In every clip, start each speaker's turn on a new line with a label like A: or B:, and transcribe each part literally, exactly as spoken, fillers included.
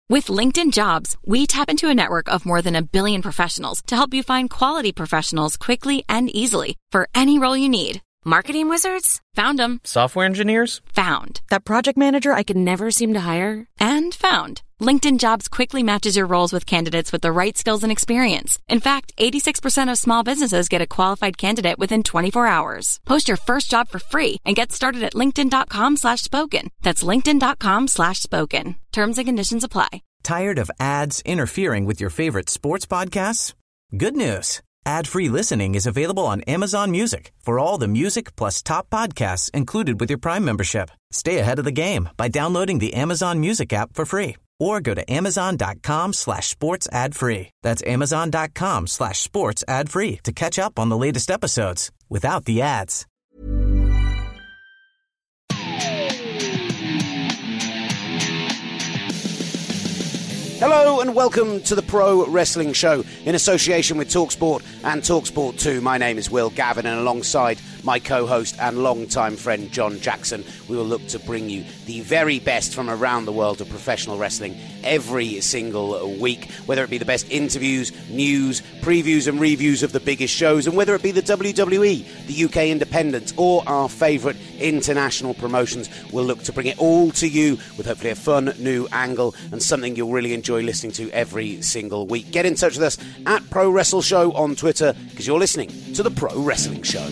A: With LinkedIn Jobs, we tap into a network of more than a billion professionals to help you find quality professionals quickly and easily for any role you need. Marketing wizards? Found them.
B: Software engineers?
A: Found. That project manager I could never seem to hire? And found. LinkedIn Jobs quickly matches your roles with candidates with the right skills and experience. In fact, eighty-six percent of small businesses get a qualified candidate within twenty-four hours. Post your first job for free and get started at linkedin.com slash spoken. That's linkedin.com slash spoken. Terms and conditions apply.
C: Tired of ads interfering with your favorite sports podcasts? Good news. Ad-free listening is available on Amazon Music for all the music plus top podcasts included with your Prime membership. Stay ahead of the game by downloading the Amazon Music app for free or go to amazon.com slash sports ad free. That's amazon.com slash sports ad free to catch up on the latest episodes without the ads.
D: Hello and welcome to the Pro Wrestling Show in association with TalkSport and TalkSport two. My name is Will Gavin, and alongside my co-host and longtime friend John Jackson, we will look to bring you the very best from around the world of professional wrestling every single week, whether it be the best interviews, news, previews and reviews of the biggest shows, and whether it be the W W E, the U K Independents, or our favourite international promotions. We'll look to bring it all to you with hopefully a fun new angle and something you'll really enjoy listening to every single week. Get in touch with us at Pro Wrestle Show on Twitter, because you're listening to the Pro Wrestling Show.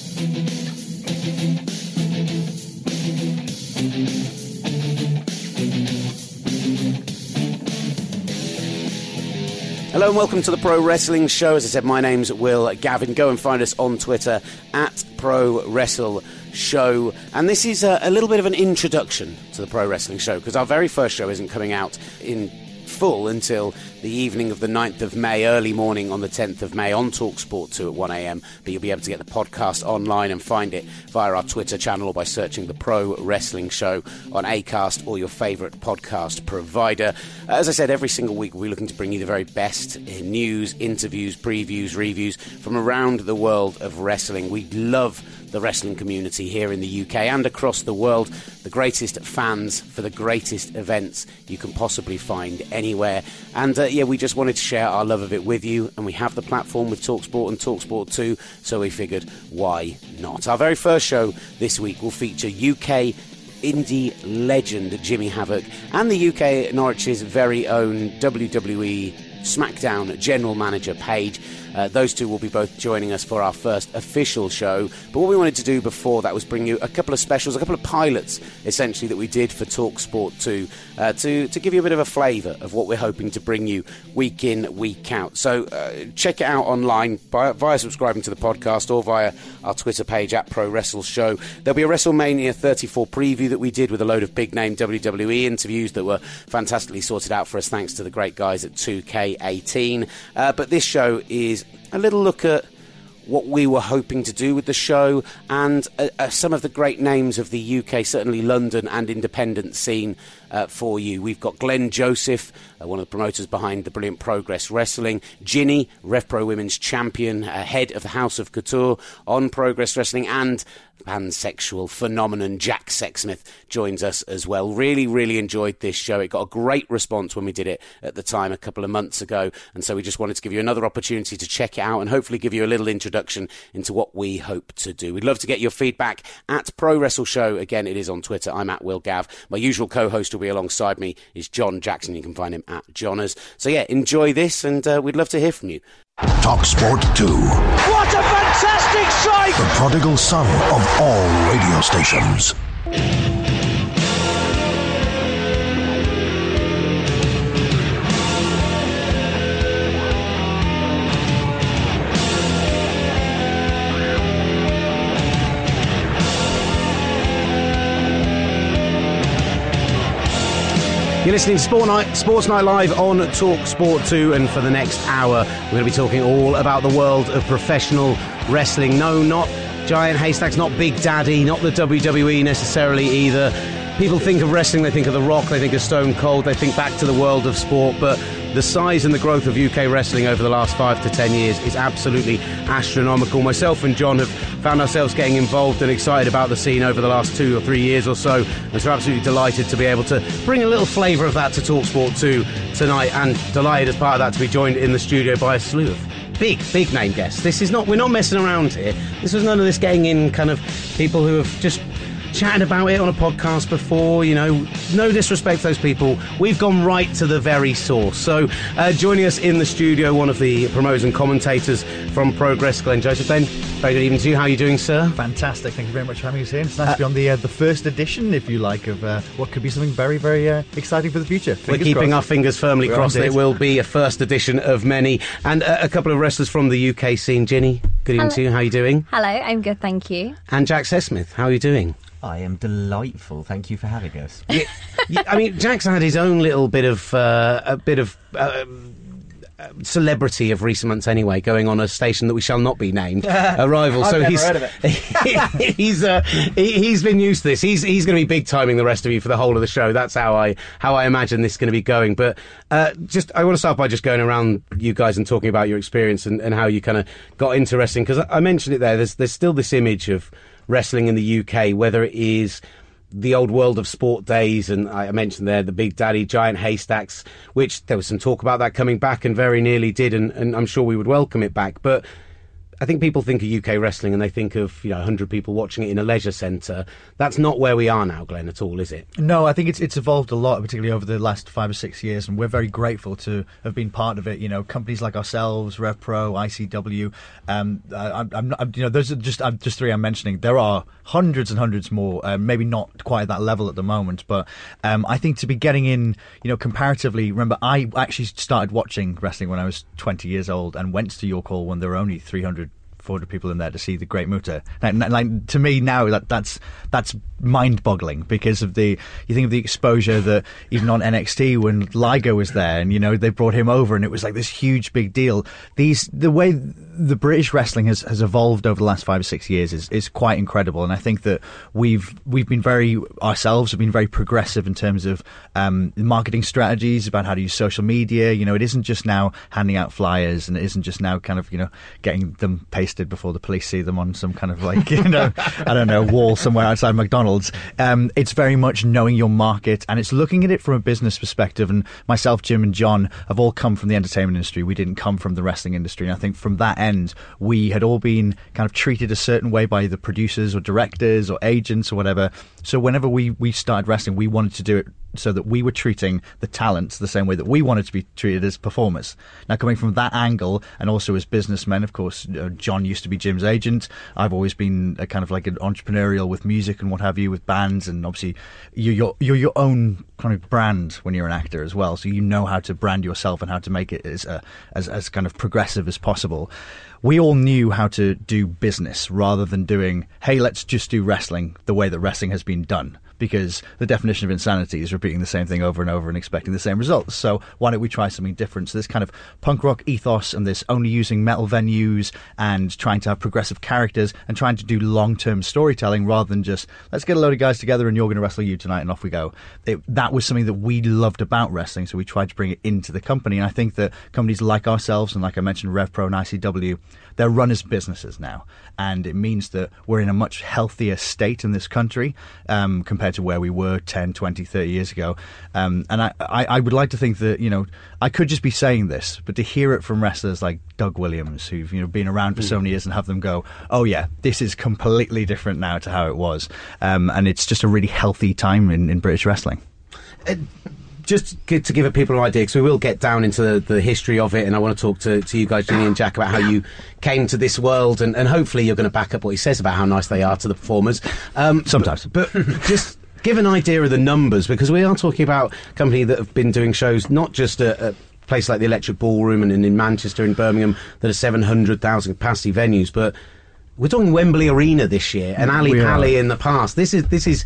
D: Hello and welcome to the Pro Wrestling Show. As I said, my name's Will Gavin. Go and find us on Twitter at Pro Wrestle Show. And this is a, a little bit of an introduction to the Pro Wrestling Show, because our very first show isn't coming out in full until the evening of the ninth of May, early morning on the tenth of May on TalkSport two at one a.m. But you'll be able to get the podcast online and find it via our Twitter channel or by searching the Pro Wrestling Show on Acast or your favourite podcast provider. As I said, every single week we're looking to bring you the very best in news, interviews, previews, reviews from around the world of wrestling. We love the wrestling community here in the U K and across the world. The greatest fans for the greatest events you can possibly find anywhere. And uh, yeah, we just wanted to share our love of it with you, and we have the platform with TalkSport and TalkSport two, so we figured, why not? Our very first show this week will feature U K indie legend Jimmy Havoc and the U K Norwich's very own W W E SmackDown general manager Paige. Uh, those two will be both joining us for our first official show. But what we wanted to do before that was bring you a couple of specials, a couple of pilots, essentially, that we did for TalkSport two, uh, to, to give you a bit of a flavour of what we're hoping to bring you week in, week out. So uh, check it out online by, via subscribing to the podcast or via our Twitter page at Pro Wrestle Show. There'll be a WrestleMania thirty-four preview that we did with a load of big-name W W E interviews that were fantastically sorted out for us thanks to the great guys at two K eighteen. Uh, but this show is a little look at what we were hoping to do with the show and uh, uh, some of the great names of the U K, certainly London and independent scene uh, for you. We've got Glenn Joseph, uh, one of the promoters behind the brilliant Progress Wrestling. Ginny, RevPro Women's Champion, uh, head of the House of Couture on Progress Wrestling, and pansexual phenomenon Jack Sexsmith joins us as well. Really, really enjoyed this show. It got a great response when we did it at the time a couple of months ago, and so we just wanted to give you another opportunity to check it out and hopefully give you a little introduction into what we hope to do. We'd love to get your feedback at Pro Wrestle Show. Again, it is on Twitter. I'm at Will Gav. My usual co-host will be alongside me is John Jackson. You can find him at Johners. So yeah, enjoy this, and uh, we'd love to hear from you.
E: TalkSport two.
F: What a fantastic strike!
E: The prodigal son of all radio stations.
D: You're listening to Sport Night, Sports Night Live on TalkSport two, and for the next hour we're going to be talking all about the world of professional wrestling. No, not Giant Haystacks, not Big Daddy, not the W W E necessarily either. People think of wrestling, they think of The Rock, they think of Stone Cold, they think back to the world of sport, but the size and the growth of U K wrestling over the last five to ten years is absolutely astronomical. Myself and John have found ourselves getting involved and excited about the scene over the last two or three years or so, and so absolutely delighted to be able to bring a little flavour of that to TalkSport two tonight, and delighted as part of that to be joined in the studio by a slew of big, big name guests. This is not, we're not messing around here. This was none of this getting in kind of people who have just chatted about it on a podcast before, you know, no disrespect to those people. We've gone right to the very source. So uh, joining us in the studio, one of the promoters and commentators from Progress, Glenn Joseph. Ben, very good evening to you. How are you doing, sir?
B: Fantastic. Thank you very much for having us here. It's nice uh, to be on the uh, the first edition, if you like, of uh, what could be something very, very uh, exciting for the future. Fingers
D: We're keeping
B: crossed.
D: our fingers firmly
B: We're
D: crossed that it will be a first edition of many. And uh, a couple of wrestlers from the U K scene. Ginny, good evening
G: Hello.
D: to you. How are you doing?
G: Hello, I'm good, thank you.
D: And Jack Sesmith, how are you doing?
H: I am delightful. Thank you for having us.
D: Yeah, yeah, I mean, Jack's had his own little bit of uh, a bit of uh, celebrity of recent months, anyway, going on a station that we shall not be named, a rival.
B: I've
D: so
B: never
D: he's
B: heard of it.
D: he's uh, he, he's been used to this. He's he's going to be big timing the rest of you for the whole of the show. That's how I how I imagine this is going to be going. But uh, just I want to start by just going around you guys and talking about your experience and, and how you kind of got into wrestling, because I, I mentioned it there. There's there's still this image of wrestling in the U K, whether it is the old World of Sport days, and I mentioned there the Big Daddy, Giant Haystacks, which there was some talk about that coming back and very nearly did, and, and I'm sure we would welcome it back. But I think people think of U K wrestling and they think of, you know, one hundred people watching it in a leisure centre. That's not where we are now, Glenn, at all, is it?
B: No, I think it's it's evolved a lot, particularly over the last five or six years, and we're very grateful to have been part of it. You know, companies like ourselves, RevPro, I C W. Um, I, I'm, I'm, you know, those are just I'm, just three I'm mentioning. There are hundreds and hundreds more. Uh, maybe not quite at that level at the moment, but um, I think to be getting in, you know, comparatively. Remember, I actually started watching wrestling when I was twenty years old and went to York Hall when there were only three hundred. four hundred people in there to see the Great Muta. Like, like, to me now, that that's that's mind-boggling because of the. You think of the exposure that even on N X T when Ligo was there, and you know they brought him over, and it was like this huge big deal. These the way the British wrestling has, has evolved over the last five or six years is is quite incredible, and I think that we've we've been very ourselves have been very progressive in terms of um, marketing strategies about how to use social media. You know, it isn't just now handing out flyers, and it isn't just now kind of you know getting them pasted before the police see them on some kind of like you know I don't know wall somewhere outside McDonald's. Um, it's very much knowing your market, and it's looking at it from a business perspective. And myself, Jim, and John have all come from the entertainment industry. We didn't come from the wrestling industry, and I think from that end we had all been kind of treated a certain way by the producers or directors or agents or whatever. So whenever we we started wrestling, we wanted to do it so that we were treating the talents the same way that we wanted to be treated as performers. Now, coming from that angle, and also as businessmen, of course, uh, John used to be Jim's agent. I've always been a kind of like an entrepreneurial with music and what have you, with bands, and obviously you're your, you're your own kind of brand when you're an actor as well. So you know how to brand yourself and how to make it as uh, as, as kind of progressive as possible. We all knew how to do business rather than doing, hey, let's just do wrestling the way that wrestling has been done. Because the definition of insanity is repeating the same thing over and over and expecting the same results. So why don't we try something different? So this kind of punk rock ethos and this only using metal venues and trying to have progressive characters and trying to do long-term storytelling rather than just, let's get a load of guys together and you're going to wrestle you tonight and off we go. It, that was something that we loved about wrestling, so we tried to bring it into the company. And I think that companies like ourselves, and like I mentioned, RevPro and I C W, they're run as businesses now. And it means that we're in a much healthier state in this country um, compared to where we were ten, twenty, thirty years ago. Um, and I, I, I would like to think that, you know, I could just be saying this, but to hear it from wrestlers like Doug Williams, who've, you know, been around for so many years, and have them go, oh yeah, this is completely different now to how it was. Um, and it's just a really healthy time in, in British wrestling.
D: Uh, Just to give people an idea, because we will get down into the, the history of it, and I want to talk to, to you guys, Ginny and Jack, about how you came to this world, and, and hopefully you're going to back up what he says about how nice they are to the performers. Um,
B: Sometimes.
D: But, but just give an idea of the numbers, because we are talking about a company that have been doing shows not just at a place like the Electric Ballroom and in Manchester and Birmingham that are seven hundred thousand capacity venues, but we're talking Wembley Arena this year, and Ali Pali in the past. This is this is...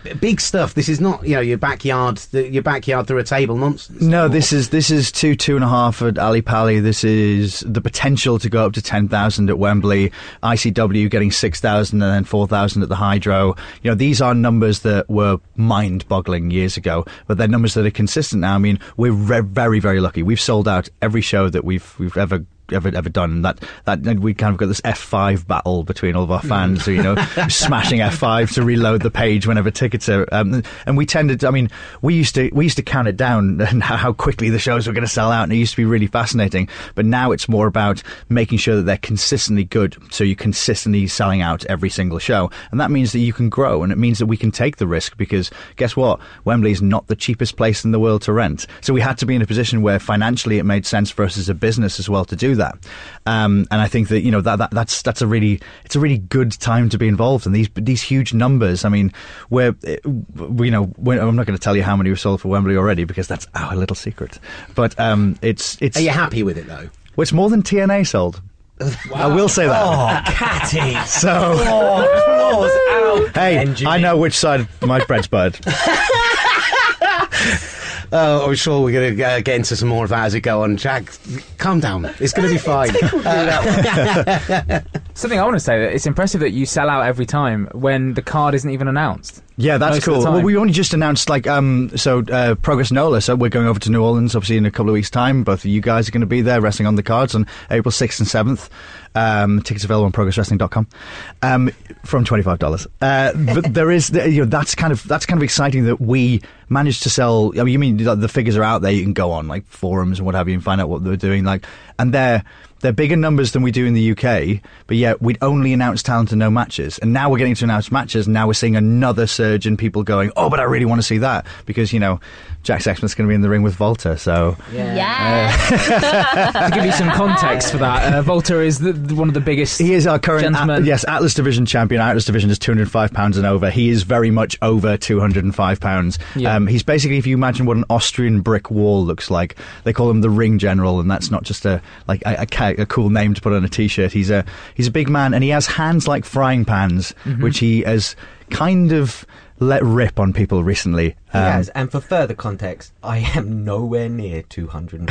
D: big stuff. This is not, you know, your backyard, your backyard through a table nonsense.
B: No, this is this is two two and a half at Ali Pali. This is the potential to go up to ten thousand at Wembley. I C W getting six thousand and then four thousand at the Hydro. You know, these are numbers that were mind-boggling years ago, but they're numbers that are consistent now. I mean, we're re- very very lucky. We've sold out every show that we've we've ever. ever ever done that that and we kind of got this F five battle between all of our fans, you know, smashing F five to reload the page whenever tickets are um, and we tended I mean we used to we used to count it down and how quickly the shows were going to sell out, and it used to be really fascinating, but now it's more about making sure that they're consistently good, so you're consistently selling out every single show, and that means that you can grow, and it means that we can take the risk, because guess what, Wembley is not the cheapest place in the world to rent, so we had to be in a position where financially it made sense for us as a business as well to do that. Um, and I think that, you know, that, that that's that's a really it's a really good time to be involved in these these huge numbers. I mean, we're you know we're, I'm not going to tell you how many we sold for Wembley already, because that's our little secret. But um, it's it's.
D: Are you happy with it though?
B: Well, it's more than T N A sold. Wow. I will say that.
H: Oh, Catty!
B: So,
H: oh, out.
B: Hey,
H: Benjamin.
B: I know which side my bread's buttered.
D: Oh, I'm sure we're going to uh, get into some more of that as we go on. Jack, calm down. It's going to be fine. Uh,
G: Something I want to say, that it's impressive that you sell out every time when the card isn't even announced.
B: Yeah, that's
G: Most
B: cool.
G: of the time.
B: Well, we only just announced, like, um, so uh, Progress NOLA, so we're going over to New Orleans, obviously, in a couple of weeks' time. Both of you guys are going to be there, wrestling on the cards on April sixth and seventh. Um, tickets available on progress wrestling dot com um, from twenty-five dollars. Uh, but there is, you know, that's kind of that's kind of exciting that we managed to sell. I mean, you mean the figures are out there? You can go on like forums and what have you and find out what they're doing. Like, and they're they're bigger numbers than we do in the U K. But yet we'd only announced talent and no matches, and now we're getting to announce matches. And now we're seeing another surge in people going, oh, but I really want to see that, because, you know, Jack Sexsmith's going to be in the ring with Volta, so...
I: Yeah. yeah.
G: Uh, to give you some context for that, uh, Volta is the, the, one of the biggest
B: He is our current...
G: gentleman.
B: At, yes, Atlas Division champion. Atlas Division is two hundred five pounds and over. He is very much over two hundred five pounds.
G: Yeah.
B: Um, he's basically, if you imagine what an Austrian brick wall looks like, they call him the Ring General, and that's not just a like a, a, a cool name to put on a T-shirt. He's a, he's a big man, and he has hands like frying pans, mm-hmm. which he has kind of... let rip on people recently.
H: He
B: Um,
H: has, and for further context, I am nowhere near two hundred.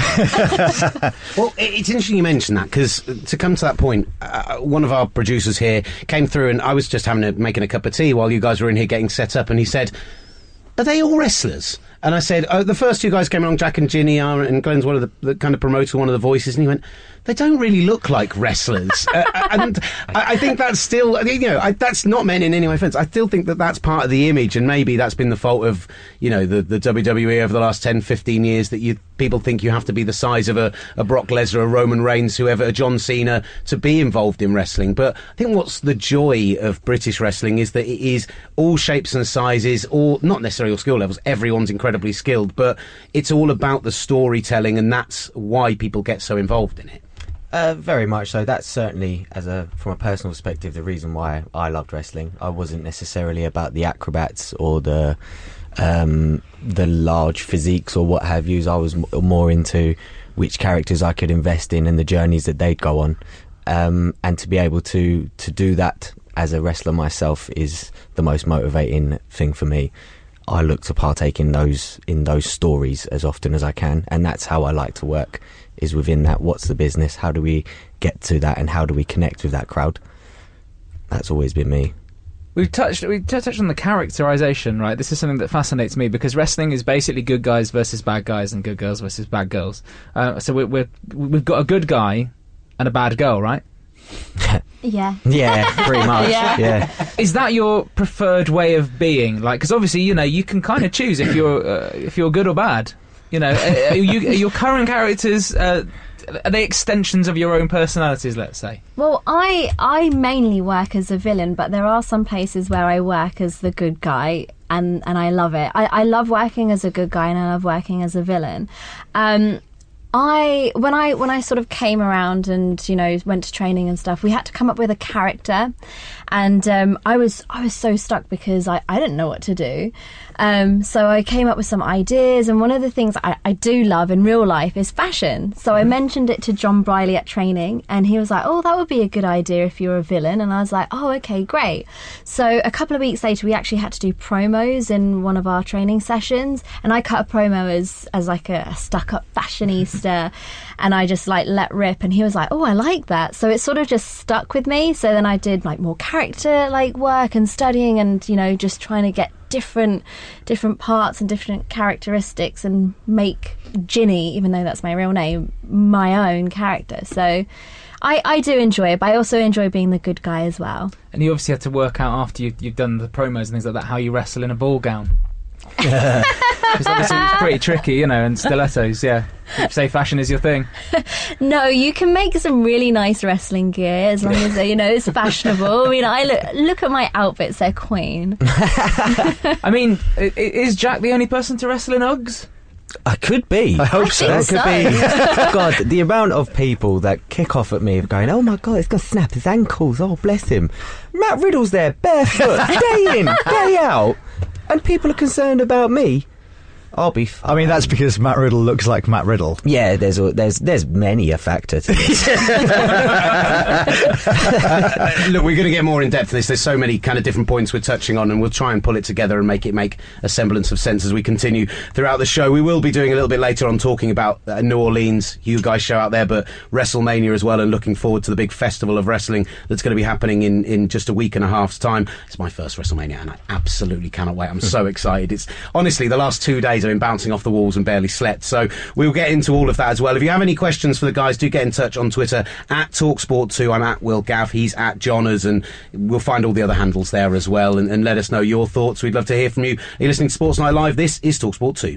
D: Well, it- it's interesting you mention that, because to come to that point, uh, one of our producers here came through, and I was just having a, making a cup of tea while you guys were in here getting set up, and he said, "Are they all wrestlers?" And I said, "Oh, the first two guys came along, Jack and Ginny are, and Glenn's one of the, the kind of promoter, one of the voices," and he went, "They don't really look like wrestlers." uh, and I, I think that's still, you know, I, that's not meant in any way offence. I still think that that's part of the image, and maybe that's been the fault of, you know, the, the W W E over the last ten, fifteen years, that you people think you have to be the size of a, a Brock Lesnar, a Roman Reigns, whoever, a John Cena, to be involved in wrestling. But I think what's the joy of British wrestling is that it is all shapes and sizes, all, not necessarily all skill levels, everyone's incredibly skilled, but it's all about the storytelling, and that's why people get so involved in it.
H: Uh, very much so. That's certainly, as a from a personal perspective, the reason why I loved wrestling. I wasn't necessarily about the acrobats or the um, the large physiques or what have yous. I was m- more into which characters I could invest in and the journeys that they'd go on. Um, and to be able to to do that as a wrestler myself is the most motivating thing for me. I look to partake in those in those stories as often as I can, and that's how I like to work. Is within that, what's the business, how do we get to that, and how do we connect with that crowd? That's always been me.
G: We've touched we touched on the characterization, right? This is something that fascinates me, because wrestling is basically good guys versus bad guys and good girls versus bad girls. Uh, so we're, we're, we've got a good guy and a bad girl, right?
I: Yeah.
H: Yeah, pretty much.
I: Yeah.
H: yeah.
G: Is that your preferred way of being? Like, because obviously, you know, you can kind of choose if you're uh, if you're good or bad. You know, are you, are your current characters, uh, are they extensions of your own personalities, let's say?
I: Well, I I mainly work as a villain, but there are some places where I work as the good guy, and, and I love it. I, I love working as a good guy, and I love working as a villain. Um, I when I when I sort of came around and you know went to training and stuff, we had to come up with a character, and um, I was I was so stuck because I, I didn't know what to do. Um, so I came up with some ideas, and one of the things I, I do love in real life is fashion. So I mentioned it to John Briley at training, and he was like, "Oh, that would be a good idea if you're a villain." And I was like, "Oh, okay, great." So a couple of weeks later, we actually had to do promos in one of our training sessions, and I cut a promo as as like a, a stuck-up fashionista. And I just like let rip, and he was like, "Oh, I like that." So it sort of just stuck with me. So then I did like more character like work and studying, and you know just trying to get different different parts and different characteristics and make Ginny, even though that's my real name, my own character. So I, I do enjoy it, but I also enjoy being the good guy as well.
G: And you obviously had to work out after you, you've done the promos and things like that how you wrestle in a ball gown. Because obviously it's pretty tricky, you know, and stilettos, yeah. You say fashion is your thing.
I: No, you can make some really nice wrestling gear as long as, you know, it's fashionable. I mean, I look, look at my outfits, they're queen.
G: I mean, i- is Jack the only person to wrestle in Uggs?
H: I could be.
B: I hope
I: I
B: so.
H: That
I: think
H: could
I: so.
H: be. God, the amount of people that kick off at me of going, "Oh my God, it's going to snap his ankles. Oh, bless him." Matt Riddle's there, barefoot, day in, day out. And people are concerned about me. I'll be. F-
B: I mean, that's because Matt Riddle looks like Matt Riddle.
H: yeah, there's a, there's there's many a factor to this.
D: Uh, look, we're going to get more in depth in this. There's so many kind of different points we're touching on, and we'll try and pull it together and make it make a semblance of sense as we continue throughout the show. We will be doing a little bit later on talking about uh, New Orleans, you guys show out there, but WrestleMania as well, and looking forward to the big festival of wrestling that's going to be happening in, in just a week and a half's time. It's my first WrestleMania, and I absolutely cannot wait. I'm so excited. It's honestly, the last two days I've been bouncing off the walls and barely slept, so we'll get into all of that as well. If you have any questions for the guys, do get in touch on Twitter at TalkSport two. I'm at Will Gav, he's at Johners, and we'll find all the other handles there as well, and, and let us know your thoughts. We'd love to hear from you. You're listening to Sports Night Live. This is TalkSport two.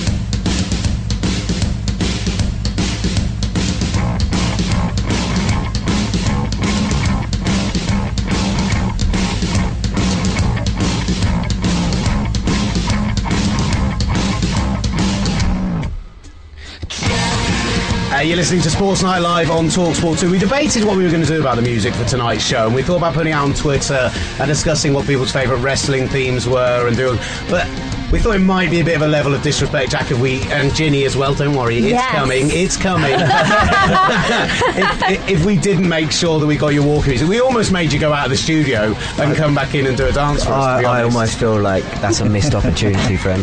D: Uh, you're listening to Sports Night Live on TalkSport two. We debated what we were going to do about the music for tonight's show, and we thought about putting it out on Twitter and discussing what people's favourite wrestling themes were and doing. But we thought it might be a bit of a level of disrespect, Jack, if we, and Ginny as well, don't worry, it's
I: Yes.
D: coming, it's coming. if, if we didn't make sure that we got your walking music, we almost made you go out of the studio and come back in and do a dance for us,
H: I,
D: to be
H: I
D: honest.
H: almost feel like that's a missed opportunity, friend.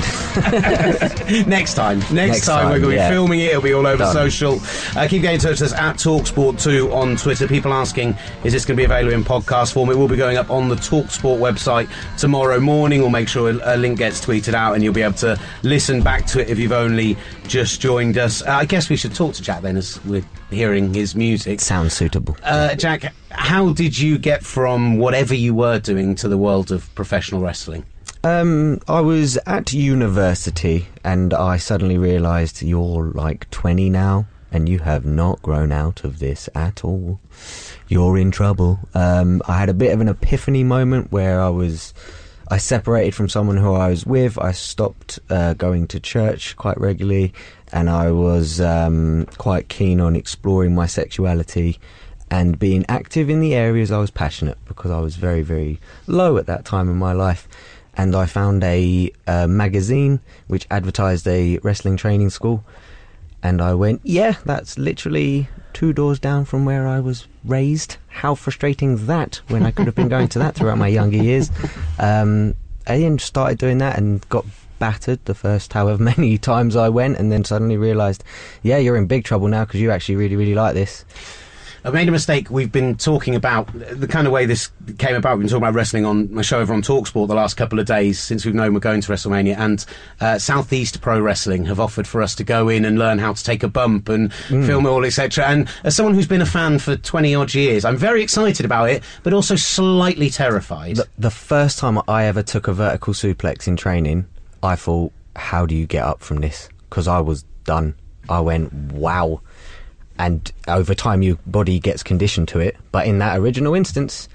D: Next time. Next,
H: Next
D: time,
H: time,
D: we're going to be
H: yeah.
D: filming it. It'll be all over
H: Done.
D: social. Uh, keep getting in touch with us at TalkSport two on Twitter. People asking, is this going to be available in podcast form? It will be going up on the TalkSport website tomorrow morning. We'll make sure a, a link gets tweeted out, and you'll be able to listen back to it if you've only just joined us. Uh, I guess we should talk to Jack then, as we're hearing his music.
H: Sounds suitable.
D: Uh, Jack, how did you get from whatever you were doing to the world of professional wrestling?
H: Um, I was at university and I suddenly realised you're like twenty now and you have not grown out of this at all. You're in trouble. Um, I had a bit of an epiphany moment where I was... I separated from someone who I was with. I stopped uh, going to church quite regularly, and I was um, quite keen on exploring my sexuality and being active in the areas I was passionate, because I was very, very low at that time in my life. And I found a, a magazine which advertised a wrestling training school, and I went, yeah, that's literally two doors down from where I was raised. How frustrating is that, when I could have been going to that throughout my younger years. Um, I then started doing that and got battered the first however many times I went, and then suddenly realised, yeah, you're in big trouble now because you actually really, really like this.
D: I've made a mistake. We've been talking about the kind of way this came about. We've been talking about wrestling on my show over on TalkSport the last couple of days since we've known we're going to WrestleMania, and uh, Southeast Pro Wrestling have offered for us to go in and learn how to take a bump and mm. film it all, et cetera. And as someone who's been a fan for twenty odd years, I'm very excited about it, but also slightly terrified.
H: The, the first time I ever took a vertical suplex in training, I thought, how do you get up from this? Because I was done. I went, wow. And over time your body gets conditioned to it, but in that original instance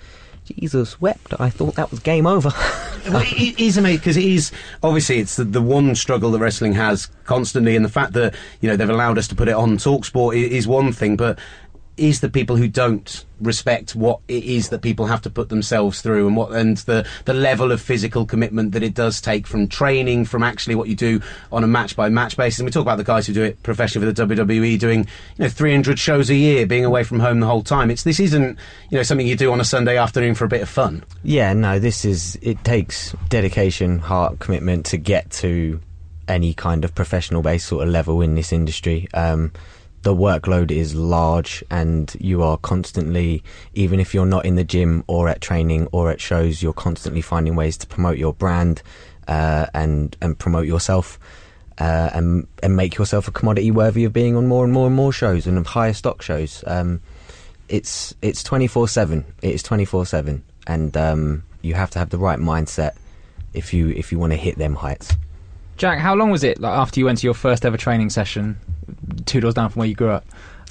H: Jesus wept. I thought that was game over.
D: Well, it is amazing because it is obviously it's the, the one struggle that wrestling has constantly, and the fact that you know they've allowed us to put it on TalkSport is one thing, but is the people who don't respect what it is that people have to put themselves through, and what and the the level of physical commitment that it does take from training, from actually what you do on a match by match basis. And we talk about the guys who do it professionally for the W W E, doing you know three hundred shows a year, being away from home the whole time. It's this isn't you know something you do on a Sunday afternoon for a bit of fun.
H: Yeah, no, this is it takes dedication, heart, commitment to get to any kind of professional based sort of level in this industry. Um, the workload is large, and you are constantly, even if you're not in the gym or at training or at shows, you're constantly finding ways to promote your brand uh, and and promote yourself uh, and and make yourself a commodity worthy of being on more and more and more shows and of higher stock shows. Um, it's it's twenty-four seven. It is twenty-four seven, and um, you have to have the right mindset if you if you want to hit them heights.
G: Jack, how long was it like, after you went to your first ever training session, two doors down from where you grew up,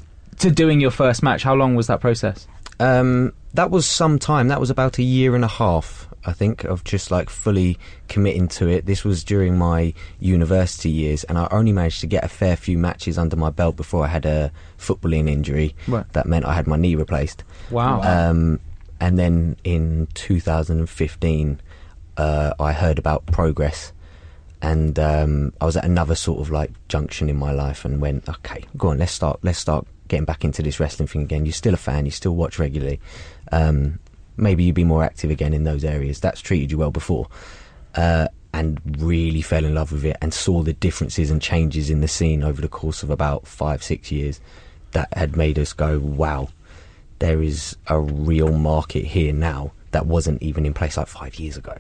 G: to doing your first match? How long was that process?
H: Um, that was some time. That was about a year and a half, I think, of just like fully committing to it. This was during my university years, and I only managed to get a fair few matches under my belt before I had a footballing injury.
G: Right.
H: That meant I had my knee replaced.
G: Wow.
H: Um, and then in two thousand fifteen, uh, I heard about Progress. And um, I was at another sort of like junction in my life, and went, okay, go on, let's start, let's start getting back into this wrestling thing again. You're still a fan, you still watch regularly. Um, maybe you'd be more active again in those areas. That's treated you well before, uh, and really fell in love with it, and saw the differences and changes in the scene over the course of about five, six years that had made us go, wow, there is a real market here now that wasn't even in place like five years ago.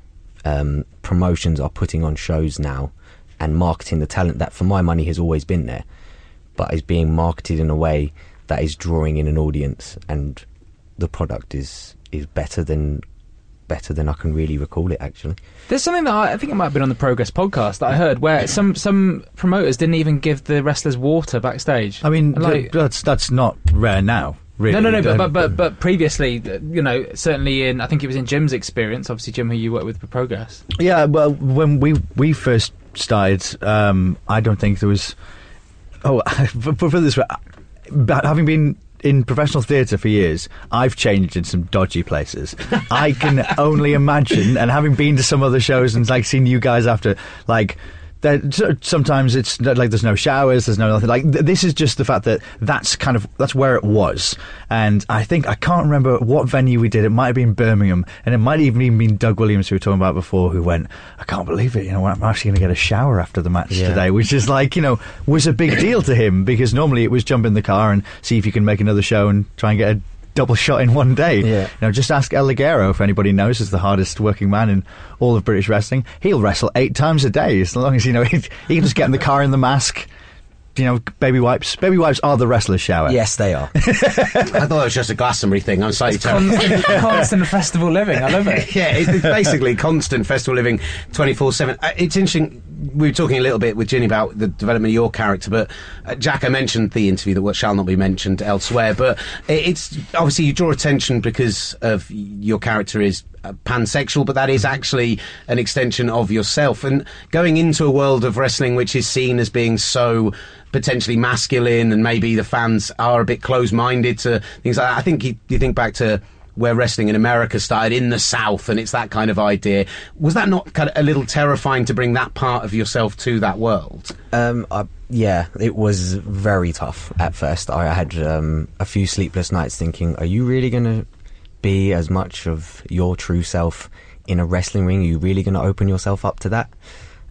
H: Um, promotions are putting on shows now and marketing the talent that for my money has always been there, but is being marketed in a way that is drawing in an audience, and the product is is better than better than I can really recall it, actually.
G: There's something that I, I think it might have been on the Progress podcast that I heard where some some promoters didn't even give the wrestlers water backstage.
B: I mean,
G: like,
B: that's that's not rare now. Really.
G: No, no, no, but, but but but previously, you know, certainly in, I think it was in Jim's experience, obviously Jim, who you work with for Progress.
B: Yeah, well, when we we first started, um, I don't think there was. Oh, put it this way, having been in professional theatre for years, I've changed in some dodgy places. I can only imagine, and having been to some other shows and like seen you guys after, like. Sometimes it's like there's no showers, there's no nothing. Like th- this is just the fact that that's kind of that's where it was. And I think I can't remember what venue we did. It might have been Birmingham, and it might even even been Doug Williams, who we were talking about before, who went, "I can't believe it. You know, I'm actually going to get a shower after the match
H: yeah.
B: today," which is like you know was a big deal to him, because normally it was jump in the car and see if you can make another show and try and get a double shot in one day.
H: Yeah.
B: You know, just ask El Ligero, if anybody knows, is the hardest working man in all of British wrestling. He'll wrestle eight times a day, as long as you know he, he can just get in the car in the mask. You know, baby wipes. Baby wipes are the wrestler's shower.
H: Yes, they are.
D: I thought it was just a Glastonbury thing. I'm sorry.
G: Constant, constant festival living. I love it.
D: Yeah, it's basically constant festival living, twenty-four seven. It's interesting. We were talking a little bit with Ginny about the development of your character, but uh, Jack, I mentioned the interview that shall not be mentioned elsewhere, but it's obviously you draw attention because of your character is uh, pansexual, but that is actually an extension of yourself. And going into a world of wrestling which is seen as being so potentially masculine, and maybe the fans are a bit closed-minded to things like that. I think you, you think back to where wrestling in America started in the South, and it's that kind of idea. Was that not kind of a little terrifying to bring that part of yourself to that world?
H: Um, I, yeah, it was very tough at first. I had um, a few sleepless nights thinking, are you really going to be as much of your true self in a wrestling ring? Are you really going to open yourself up to that?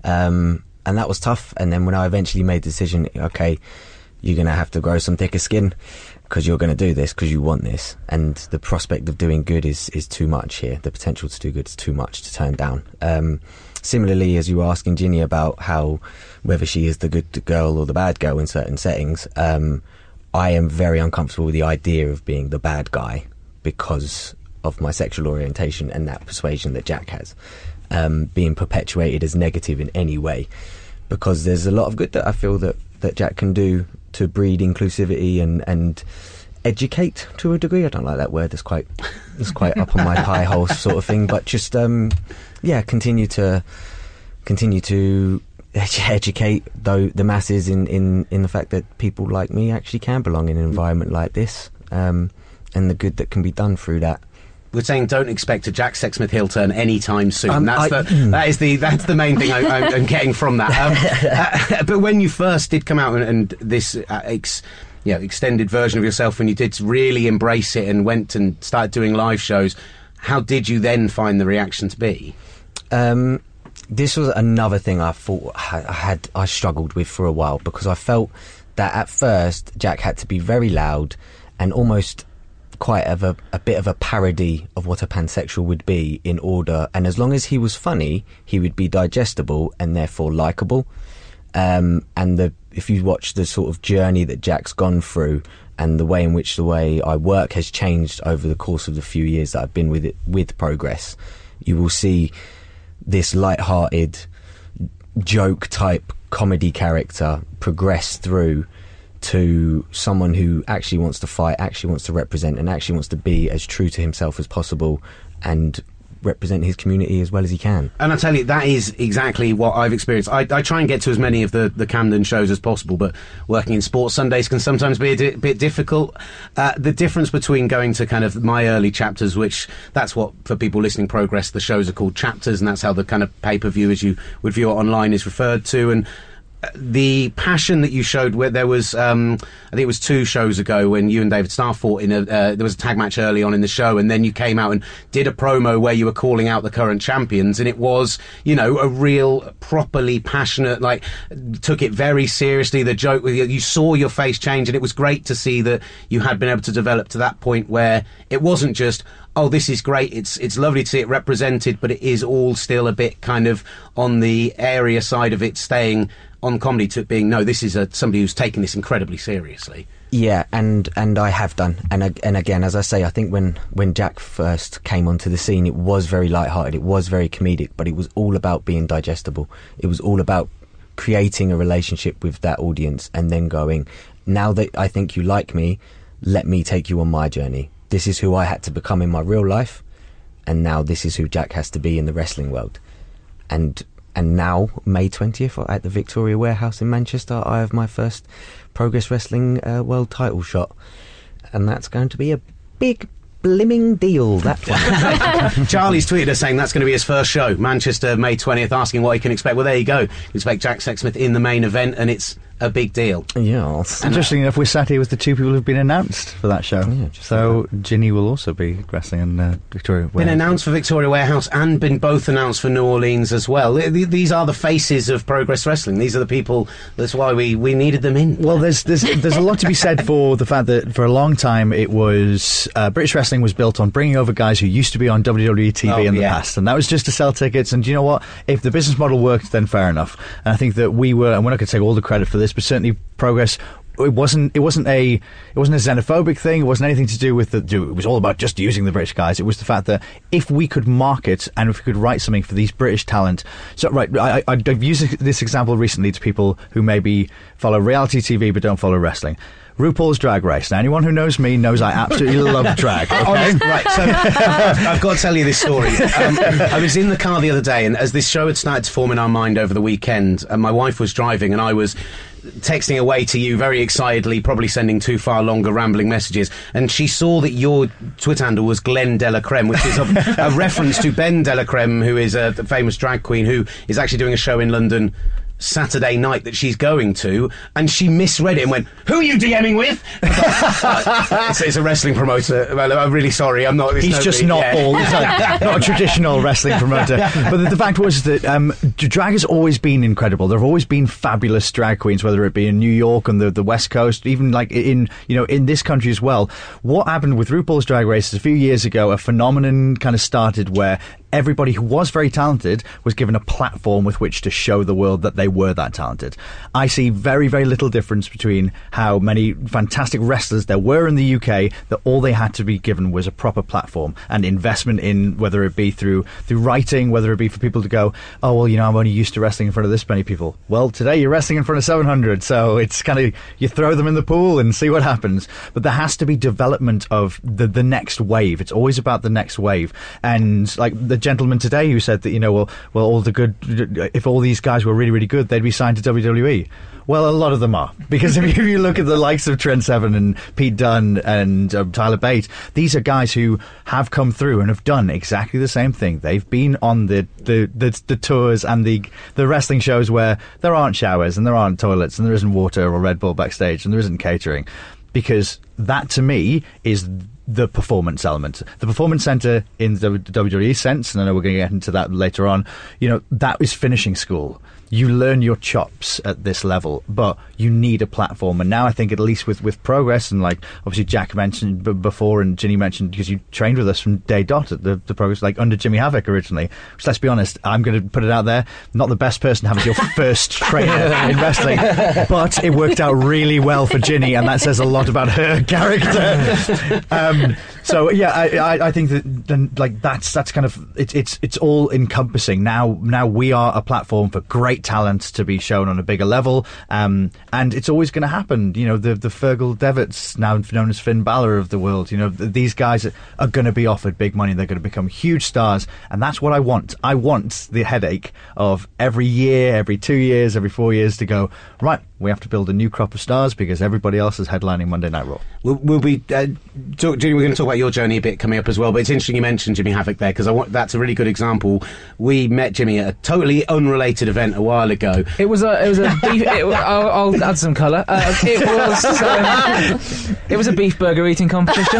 H: Um, and that was tough. And then when I eventually made the decision, okay, you're going to have to grow some thicker skin, because you're going to do this because you want this, and the prospect of doing good is is too much here. The potential to do good is too much to turn down. Um, similarly, as you were asking Ginny about how whether she is the good girl or the bad girl in certain settings, um, I am very uncomfortable with the idea of being the bad guy because of my sexual orientation and that persuasion that Jack has, um, being perpetuated as negative in any way, because there's a lot of good that I feel that, that Jack can do to breed inclusivity and, and educate to a degree. I don't like that word. It's quite, it's quite up on my high horse sort of thing. But just, um, yeah, continue to, continue to edu- educate though the masses in, in, in the fact that people like me actually can belong in an environment like this, um, and the good that can be done through that.
D: We're saying don't expect a Jack Sexsmith heel turn anytime soon.
H: Um,
D: that's
H: I,
D: the that is the that's the main thing I, I'm, I'm getting from that. Um, uh, but when you first did come out and, and this uh, ex, you know, extended version of yourself, when you did really embrace it and went and started doing live shows, how did you then find the reaction to be?
H: Um, this was another thing I thought I had I struggled with for a while, because I felt that at first Jack had to be very loud and almost quite of a, a bit of a parody of what a pansexual would be, in order, and as long as he was funny, he would be digestible and therefore likeable. Um, and the if you watch the sort of journey that Jack's gone through, and the way in which the way I work has changed over the course of the few years that I've been with it, with Progress, you will see this light-hearted joke type comedy character progress through to someone who actually wants to fight, actually wants to represent, and actually wants to be as true to himself as possible and represent his community as well as he can.
D: And I tell you, that is exactly what I've experienced. I, I try and get to as many of the, the Camden shows as possible, but working in Sports Sundays can sometimes be a di- bit difficult. Uh, the difference between going to kind of my early chapters, which that's what, for people listening, Progress, the shows are called chapters, and that's how the kind of pay-per-view as you would view it online is referred to, and the passion that you showed, where there was, um, I think it was two shows ago when you and David Starr fought in a, uh, there was a tag match early on in the show, and then you came out and did a promo where you were calling out the current champions, and it was, you know, a real, properly passionate, like, took it very seriously. The joke, you saw your face change, and it was great to see that you had been able to develop to that point where it wasn't just, oh, this is great, it's it's lovely to see it represented, but it is all still a bit kind of on the area side of it, staying on comedy, to being, no, this is a, somebody who's taken this incredibly seriously.
H: Yeah, and and I have done, and and again, as I say, I think when when Jack first came onto the scene, it was very lighthearted, it was very comedic, but it was all about being digestible. It was all about creating a relationship with that audience, and then going, now that I think you like me, let me take you on my journey. This is who I had to become in my real life, and now this is who Jack has to be in the wrestling world. And and now, May twentieth, at the Victoria Warehouse in Manchester, I have my first Progress Wrestling uh, World title shot. And that's going to be a big blimming deal, that one.
D: Charlie's tweeted us saying that's going to be his first show, Manchester, May twentieth, asking what he can expect. Well, there you go. You expect Jack Sexsmith in the main event, and it's a big deal.
H: Yes.
B: Interesting enough, we're sat here with the two people who've been announced for that show.
H: Yeah,
B: so Ginny will also be wrestling in uh, Victoria Warehouse.
D: Been announced for Victoria Warehouse and been both announced for New Orleans as well. These are the faces of Progress Wrestling. These are the people, that's why we, we needed them in.
B: Well, there's there's there's a lot to be said for the fact that for a long time it was uh, British wrestling was built on bringing over guys who used to be on W W E T V
D: oh,
B: in the
D: yeah.
B: past, and that was just to sell tickets. And do you know what? If the business model worked, then fair enough. And I think that we were, and we're not going to take all the credit for this, but certainly Progress, it wasn't it wasn't a it wasn't a xenophobic thing. It wasn't anything to do with the it was all about just using the British guys. It was the fact that if we could market and if we could write something for these British talent. So right, I, I, I've used this example recently to people who maybe follow reality T V but don't follow wrestling. RuPaul's Drag Race. Now, anyone who knows me knows I absolutely love drag. Okay?
D: Honest, right, so I've got to tell you this story. Um, I was in the car the other day, and as this show had started to form in our mind over the weekend, and my wife was driving, and I was texting away to you very excitedly, probably sending too far longer rambling messages, and she saw that your Twitter handle was Glenn Della Creme, which is a, a reference to Ben Della Creme, who is a famous drag queen who is actually doing a show in London Saturday night that she's going to, and she misread it and went, "Who are you DMing with?" Thought, it's, it's a wrestling promoter. Well, I'm really sorry, I'm not.
B: He's just not yeah. all. He's not, not a traditional wrestling promoter. But the, the fact was that um, drag has always been incredible. There have always been fabulous drag queens, whether it be in New York and the the West Coast, even like in you know in this country as well. What happened with RuPaul's Drag Race is a few years ago, a phenomenon kind of started where everybody who was very talented was given a platform with which to show the world that they were that talented. I see very, very little difference between how many fantastic wrestlers there were in the U K, that all they had to be given was a proper platform and investment in, whether it be through through writing, whether it be for people to go, oh, well, you know, I'm only used to wrestling in front of this many people. Well, today you're wrestling in front of seven hundred, so it's kind of, you throw them in the pool and see what happens. But there has to be development of the, the next wave. It's always about the next wave. And like the gentleman today who said that, you know, well, well, all the good, if all these guys were really, really good, they'd be signed to W W E. Well, a lot of them are, because if you look at the likes of Trent Seven and Pete Dunne and um, Tyler Bate, these are guys who have come through and have done exactly the same thing. They've been on the the, the, the tours and the the wrestling shows where there aren't showers and there aren't toilets and there isn't water or Red Bull backstage and there isn't catering, because that to me is the performance element. The performance center in the W W E sense, and I know we're going to get into that later on, you know, that is finishing school. You learn your chops at this level, but you need a platform. And now I think, at least with, with Progress, and like obviously Jack mentioned b- before and Ginny mentioned, because you trained with us from day dot at the, the Progress, like under Jimmy Havoc originally, which, let's be honest, I'm going to put it out there, not the best person to have as your first trainer in wrestling, but it worked out really well for Ginny, and that says a lot about her character. Um, so yeah, I, I, I think that then, like that's that's kind of it, it's it's all encompassing. Now now we are a platform for great talent to be shown on a bigger level, um, and it's always going to happen. You know, the the Fergal Devitts, now known as Finn Balor of the world, you know, th- these guys are going to be offered big money. They're going to become huge stars, and that's what I want. I want the headache of every year, every two years, every four years to go, right, we have to build a new crop of stars because everybody else is headlining Monday Night Raw.
D: We'll, we'll be, uh, talk, Ginny, we're going to talk about your journey a bit coming up as well, but it's interesting you mentioned Jimmy Havoc there, because I want, that's a really good example. We met Jimmy at a totally unrelated event a while ago.
G: It was a, it was a beef, it, I'll, I'll add some colour. Uh, it was, um, it was a beef burger eating competition.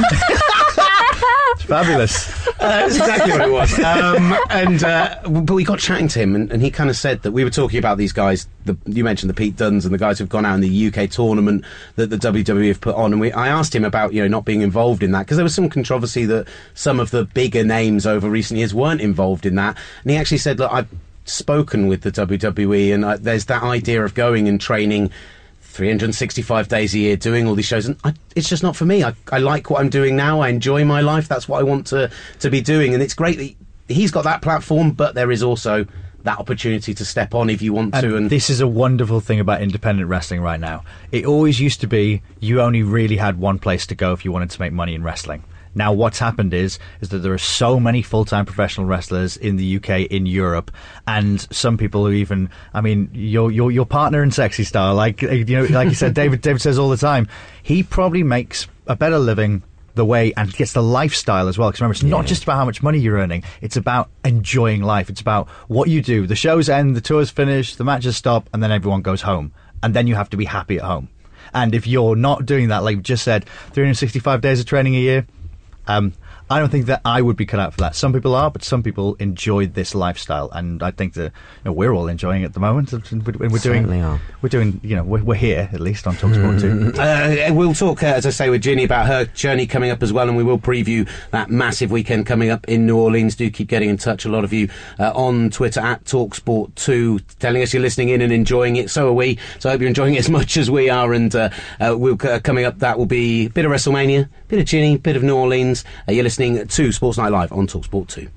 B: It's fabulous.
D: Uh, that's exactly what it was. Um, and uh, but we got chatting to him, and, and he kind of said that we were talking about these guys. The, you mentioned the Pete Dunnes and the guys who've gone out in the U K tournament that the W W E have put on, and we, I asked him about, you know, not being involved in that, because there was some controversy that some of the bigger names over recent years weren't involved in that. And he actually said, look, I've spoken with the W W E, and uh, there's that idea of going and training three hundred sixty-five days a year, doing all these shows, and I, it's just not for me. I, I like what I'm doing now. I enjoy my life. That's what I want to, to be doing, and it's great that he's got that platform, but there is also that opportunity to step on if you want
B: and
D: to. And
B: this is a wonderful thing about independent wrestling right now. It always used to be you only really had one place to go if you wanted to make money in wrestling. Now, what's happened is is that there are so many full-time professional wrestlers in the U K, in Europe, and some people who even, I mean, your your your partner in Sexy Star, like you know, like you said, David David says all the time, he probably makes a better living the way and gets the lifestyle as well. Because remember, it's not yeah. just about how much money you're earning; it's about enjoying life. It's about what you do. The shows end, the tours finish, the matches stop, and then everyone goes home, and then you have to be happy at home. And if you're not doing that, like we just said, three hundred sixty-five days of training a year. Um, I don't think that I would be cut out for that. Some people are, but some people enjoy this lifestyle, and I think that, you know, we're all enjoying it at the moment. We're, we're doing, are. we're doing, you know, we're, we're here at least on TalkSport two.
D: Uh, we'll talk, uh, as I say, with Ginny about her journey coming up as well, and we will preview that massive weekend coming up in New Orleans. Do keep getting in touch. A lot of you uh, on Twitter at TalkSport two, telling us you're listening in and enjoying it. So are we. So I hope you're enjoying it as much as we are. And uh, uh, we'll uh, coming up, that will be a bit of WrestleMania, a bit of Ginny, a bit of New Orleans. Uh, you're listening to Sports Night Live on TalkSport two.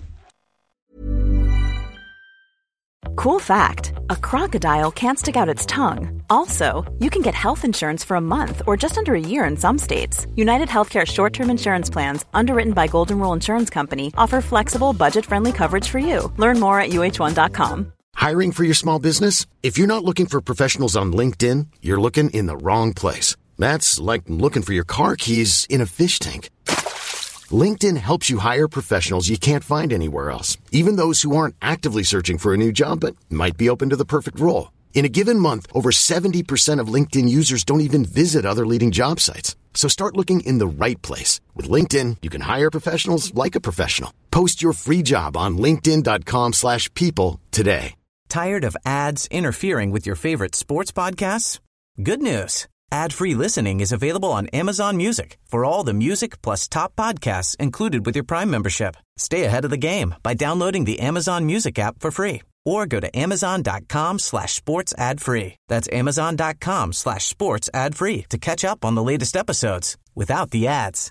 J: Cool fact, a crocodile can't stick out its tongue. Also, you can get health insurance for a month or just under a year in some states. United Healthcare short-term insurance plans, underwritten by Golden Rule Insurance Company, offer flexible, budget-friendly coverage for you. Learn more at U H one dot com.
K: Hiring for your small business? If you're not looking for professionals on LinkedIn, you're looking in the wrong place. That's like looking for your car keys in a fish tank. LinkedIn helps you hire professionals you can't find anywhere else, even those who aren't actively searching for a new job but might be open to the perfect role. In a given month, over seventy percent of LinkedIn users don't even visit other leading job sites. So start looking in the right place. With LinkedIn, you can hire professionals like a professional. Post your free job on linkedin dot com slash people today.
C: Tired of ads interfering with your favorite sports podcasts? Good news. Ad-free listening is available on Amazon Music for all the music plus top podcasts included with your Prime membership. Stay ahead of the game by downloading the Amazon Music app for free or go to amazon.com slash sports ad free. That's amazon.com slash sports ad free to catch up on the latest episodes without the ads.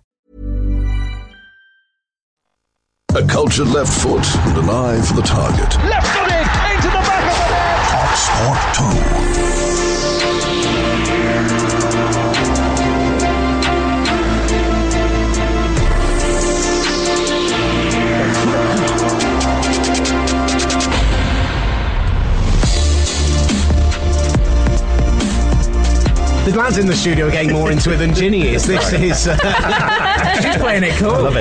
E: A cultured left foot and an eye for the target.
F: Left footed into the back of the net.
E: Talk Sport two.
D: The lads in the studio are getting more into it than Ginny is. This is... Uh,
G: she's playing it cool.
D: I love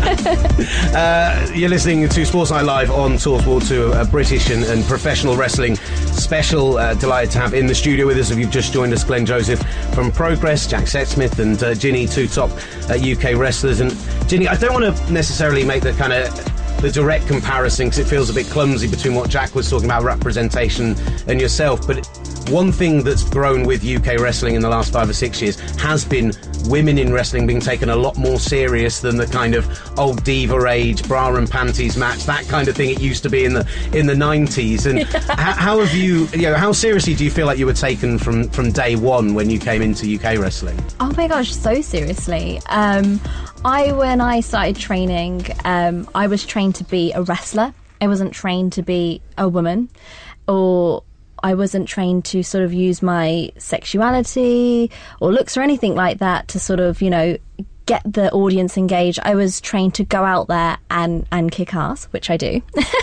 D: it. uh, you're listening to Sports Night Live on TalkSport two, a British and, and professional wrestling special. Uh, delighted to have in the studio with us, if you've just joined us, Glenn Joseph from Progress, Jack Setsmith and uh, Ginny, two top uh, U K wrestlers. And Ginny, I don't want to necessarily make the kind of... the direct comparison, because it feels a bit clumsy between what Jack was talking about, representation, and yourself, but one thing that's grown with U K wrestling in the last five or six years has been women in wrestling being taken a lot more serious than the kind of old diva age bra and panties match, that kind of thing it used to be in the in the nineties. And how, how have you, you know, how seriously do you feel like you were taken from from day one when you came into U K wrestling?
I: Oh my gosh, so seriously. Um, I, when I started training, um, I was trained to be a wrestler. I wasn't trained to be a woman, or I wasn't trained to sort of use my sexuality or looks or anything like that to sort of, you know, get the audience engaged. I was trained to go out there and, and kick ass, which I do.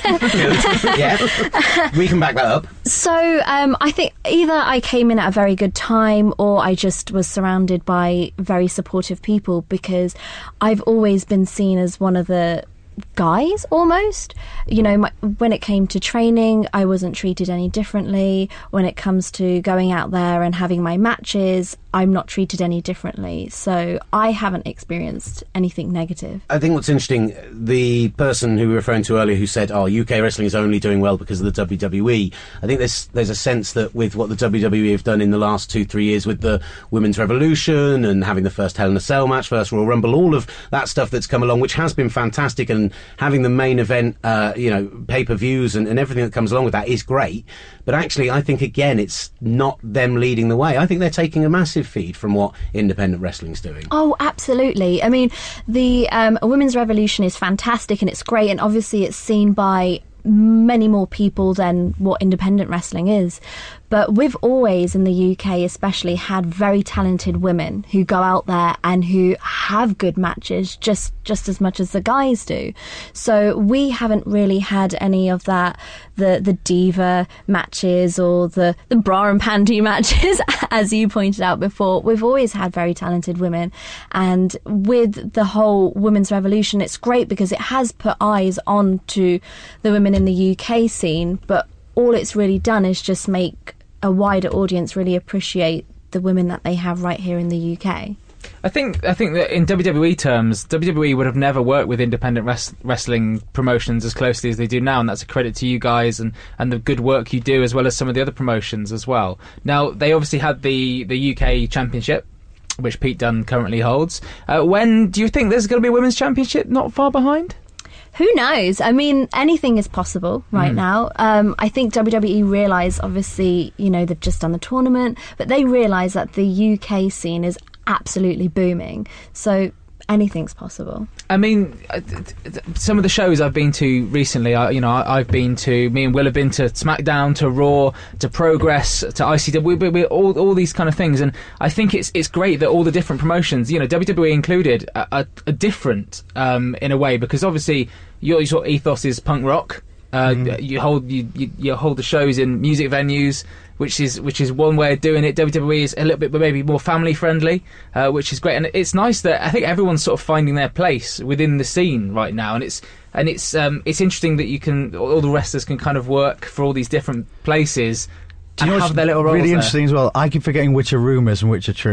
D: Yeah, we can back that up.
I: So um, I think either I came in at a very good time, or I just was surrounded by very supportive people, because I've always been seen as one of the guys, almost. You know, my, when it came to training, I wasn't treated any differently. When it comes to going out there and having my matches, I'm not treated any differently. So I haven't experienced anything negative.
D: I think what's interesting, the person who we were referring to earlier who said, oh, U K wrestling is only doing well because of the W W E, I think there's there's a sense that with what the W W E have done in the last two, three years with the Women's Revolution and having the first Hell in a Cell match, first Royal Rumble, all of that stuff that's come along, which has been fantastic, and having the main event, uh, you know, pay-per-views and, and everything that comes along with that is great. But actually, I think, again, it's not them leading the way. I think they're taking a massive feed from what independent wrestling's doing.
I: Oh, absolutely. I mean, the um, Women's Revolution is fantastic and it's great, and obviously it's seen by many more people than what independent wrestling is. But we've always, in the U K especially, had very talented women who go out there and who have good matches just just as much as the guys do. So we haven't really had any of that, the the diva matches or the, the bra and panty matches, as you pointed out before. We've always had very talented women. And with the whole Women's Revolution, it's great because it has put eyes on to the women in the U K scene, but all it's really done is just make a wider audience really appreciate the women that they have right here in the U K.
G: I think I think that in W W E terms, W W E would have never worked with independent res- wrestling promotions as closely as they do now, and that's a credit to you guys and, and the good work you do, as well as some of the other promotions as well. Now, they obviously had the, the U K Championship, which Pete Dunne currently holds. Uh, when do you think there's going to be a Women's Championship not far behind?
I: Who knows? I mean, anything is possible right mm. now. Um, I think W W E realise, obviously, you know, they've just done the tournament, but they realise that the U K scene is absolutely booming. So anything's possible.
G: I mean, some of the shows I've been to recently, I, you know, I, I've been to, me and Will have been to SmackDown, to Raw, to Progress, to I C W, we, we, all, all these kind of things, and I think it's it's great that all the different promotions, you know, W W E included, are, are, are different um, in a way, because obviously your sort of ethos is punk rock. Uh, mm. You hold you, you, you hold the shows in music venues, which is which is one way of doing it. W W E is a little bit maybe more family friendly, uh, which is great, and it's nice that I think everyone's sort of finding their place within the scene right now, and it's and it's um, it's interesting that you can all the wrestlers can kind of work for all these different places.
B: Do you know
G: and
B: what's
G: have their little roles
B: really
G: there.
B: Interesting as well? I keep forgetting which are rumours and which are true.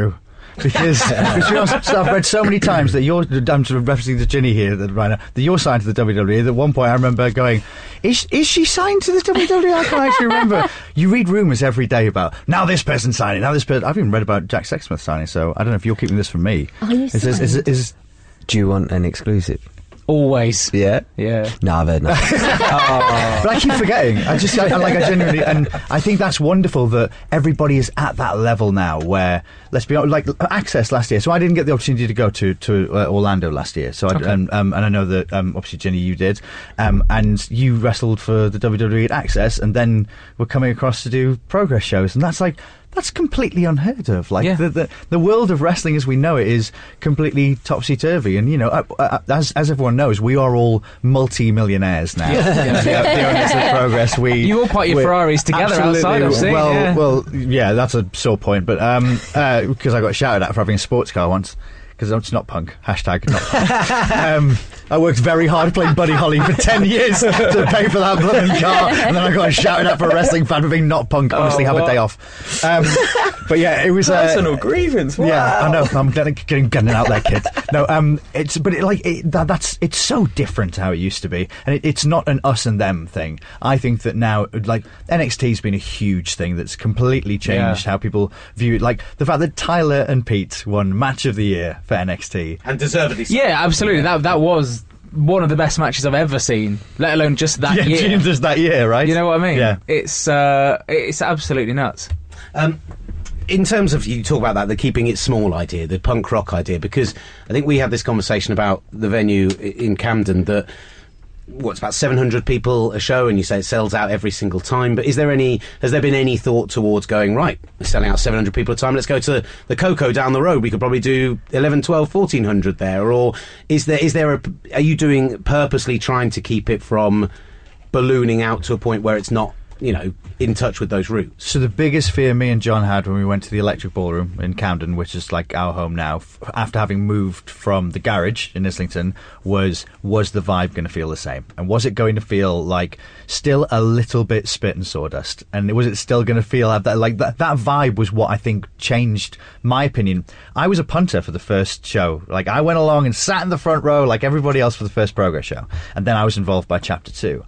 B: because, because I've read so many times that you're, I'm sort of referencing to Ginny here that, right now, that you're signed to the W W E. At one point I remember going, is, is she signed to the W W E? I can't actually remember. You read rumours every day about, now this person's signing, now this person. I've even read about Jack Sexsmith signing, so I don't know if you're keeping this from me.
I: Are you
B: is, is, is, is,
H: Do you want an exclusive?
G: Always.
H: Yeah?
G: Yeah.
H: No, I've heard nothing.
B: oh. But I keep forgetting. I just, I, I, like, I genuinely, and I think that's wonderful that everybody is at that level now where, let's be honest, like, Access last year. So I didn't get the opportunity to go to, to uh, Orlando last year. So I,
G: okay.
B: um, um, and I know that, um, obviously, Ginny, you did. Um, and you wrestled for the W W E at Access, and then we're coming across to do Progress shows. And that's like, that's completely unheard of. Like
G: yeah.
B: the, the the world of wrestling as we know it is completely topsy turvy, and you know, uh, uh, as as everyone knows, we are all multi-millionaires now.
G: Yeah.
B: the, the owners of Progress, we
G: you all put your Ferraris together outside. I've seen.
B: Well,
G: yeah.
B: well, yeah, that's a sore point, but um, because uh, I got shouted at for having a sports car once. Because it's not punk. Hashtag not punk. um, I worked very hard playing Buddy Holly for ten years to pay for that blooming car, and then I got shouted at for a wrestling fan for being not punk. Honestly,
G: oh,
B: have
G: what?
B: a day off. Um, but yeah, it was
H: personal
B: uh,
H: grievance. Wow.
B: Yeah, I know. I'm getting getting, getting it out there, kid. No, um, it's but it, like it, that, that's it's so different to how it used to be, and it, it's not an us and them thing. I think that now, like N X T's been a huge thing that's completely changed yeah. how people view it. Like the fact that Tyler and Pete won Match of the Year for N X T.
D: And deservedly so.
G: Yeah, absolutely. That that was one of the best matches I've ever seen, let alone just that
B: yeah,
G: year.
B: Just that year, right?
G: You know what I mean?
B: Yeah.
G: It's, uh, it's absolutely nuts.
D: Um, in terms of, you talk about that, the keeping it small idea, the punk rock idea, because I think we had this conversation about the venue in Camden that, what's about seven hundred people a show, and you say it sells out every single time, but is there any has there been any thought towards going, right, we're selling out seven hundred people a time, let's go to the Coco down the road, we could probably do eleven, twelve, fourteen hundred there? Or is there is there a are you doing purposely trying to keep it from ballooning out to a point where it's not, you know, in touch with those roots?
B: So the biggest fear me and John had when we went to the Electric Ballroom in Camden, which is like our home now, f- after having moved from the garage in Islington, was was the vibe going to feel the same? And was it going to feel like still a little bit spit and sawdust? And was it still going to feel like that? Like that, that vibe was what I think changed my opinion. I was a punter for the first show. Like I went along and sat in the front row like everybody else for the first Progress show. And then I was involved by Chapter two.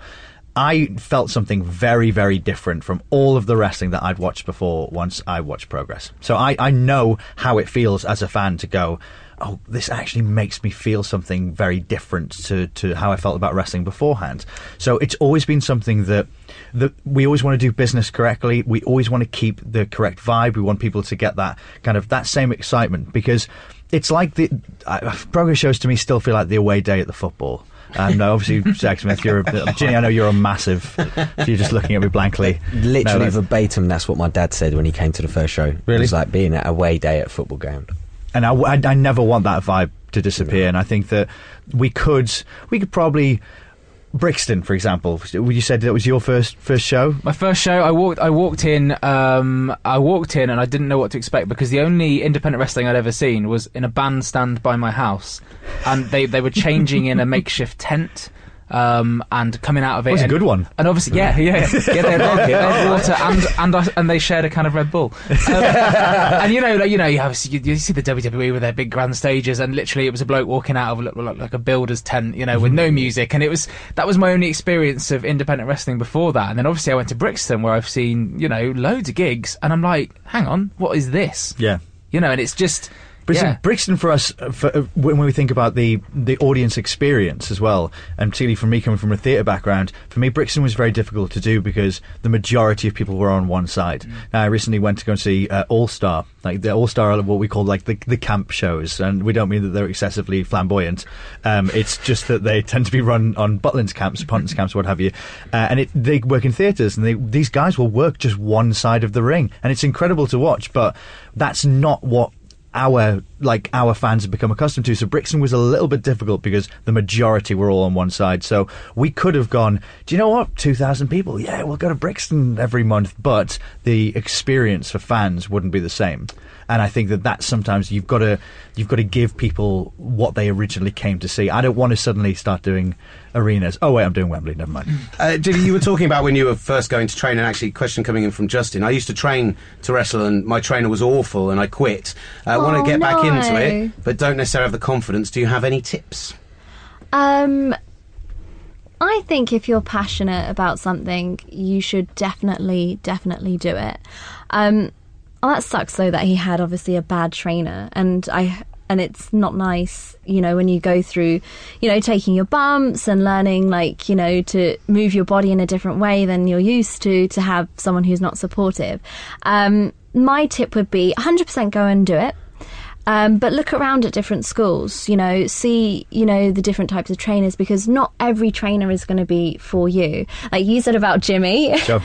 B: I felt something very, very different from all of the wrestling that I'd watched before once I watched Progress. So I, I know how it feels as a fan to go, oh, this actually makes me feel something very different to, to how I felt about wrestling beforehand. So it's always been something that, that we always want to do business correctly. We always want to keep the correct vibe. We want people to get that kind of, that same excitement, because it's like the, uh, Progress shows to me still feel like the away day at the football. And uh, obviously, Sexsmith, you're a, Ginny, I know you're a massive. You're just looking at me blankly.
H: Literally
B: no,
H: verbatim, that's what my dad said when he came to the first show.
B: Really?
H: It was like being at a away day at a football ground.
B: And I, I, I never want that vibe to disappear. No. And I think that we could, we could probably. Brixton, for example, you said that was your first first show.
G: My first show, I walked. I walked in. Um, I walked in, and I didn't know what to expect, because the only independent wrestling I'd ever seen was in a bandstand by my house, and they, they were changing in a makeshift tent. Um, and coming out of it,
B: that was
G: and,
B: a good one.
G: And obviously, yeah, yeah, yeah, they had, they had water and and I, and they shared a can of Red Bull. Um, and you know, like, you know, you have you, you see the W W E with their big grand stages, and literally it was a bloke walking out of like, like a builder's tent, you know, with no music, and it was that was my only experience of independent wrestling before that. And then obviously I went to Brixton, where I've seen, you know, loads of gigs, and I'm like, hang on, what is this?
B: Yeah,
G: you know, and it's just.
B: Brixton,
G: yeah.
B: Brixton for us, for, uh, when we think about the, the audience experience as well, and particularly for me coming from a theatre background, for me Brixton was very difficult to do because the majority of people were on one side. Mm. Now, I recently went to go and see uh, All Star. Like the All Star are what we call like the the camp shows, and we don't mean that they're excessively flamboyant. Um, it's just that they tend to be run on Butlins camps, Pontins camps, what have you. Uh, and it, they work in theatres, and they, these guys will work just one side of the ring, and it's incredible to watch. But that's not what our like our fans have become accustomed to. So Brixton was a little bit difficult because the majority were all on one side. So we could have gone, do you know what, two thousand people, yeah, we'll go to Brixton every month, but the experience for fans wouldn't be the same. And I think that that's sometimes you've got to you've got to give people what they originally came to see. I don't want to suddenly start doing arenas. Oh wait, I'm doing Wembley. Never mind.
D: Uh, Diddy, you were talking about when you were first going to train, and actually, a question coming in from Justin. I used to train to wrestle, and my trainer was awful, and I quit. I uh, want to get
I: no.
D: back into it, but don't necessarily have the confidence. Do you have any tips?
I: Um. I think if you're passionate about something, you should definitely, definitely do it. Um, oh, that sucks though that he had obviously a bad trainer, and I and it's not nice, you know, when you go through, you know, taking your bumps and learning, like, you know, to move your body in a different way than you're used to, to have someone who's not supportive. Um, my tip would be one hundred percent go and do it. Um, but look around at different schools, you know, see, you know, the different types of trainers, because not every trainer is going to be for you. Like you said about Jimmy. Sure.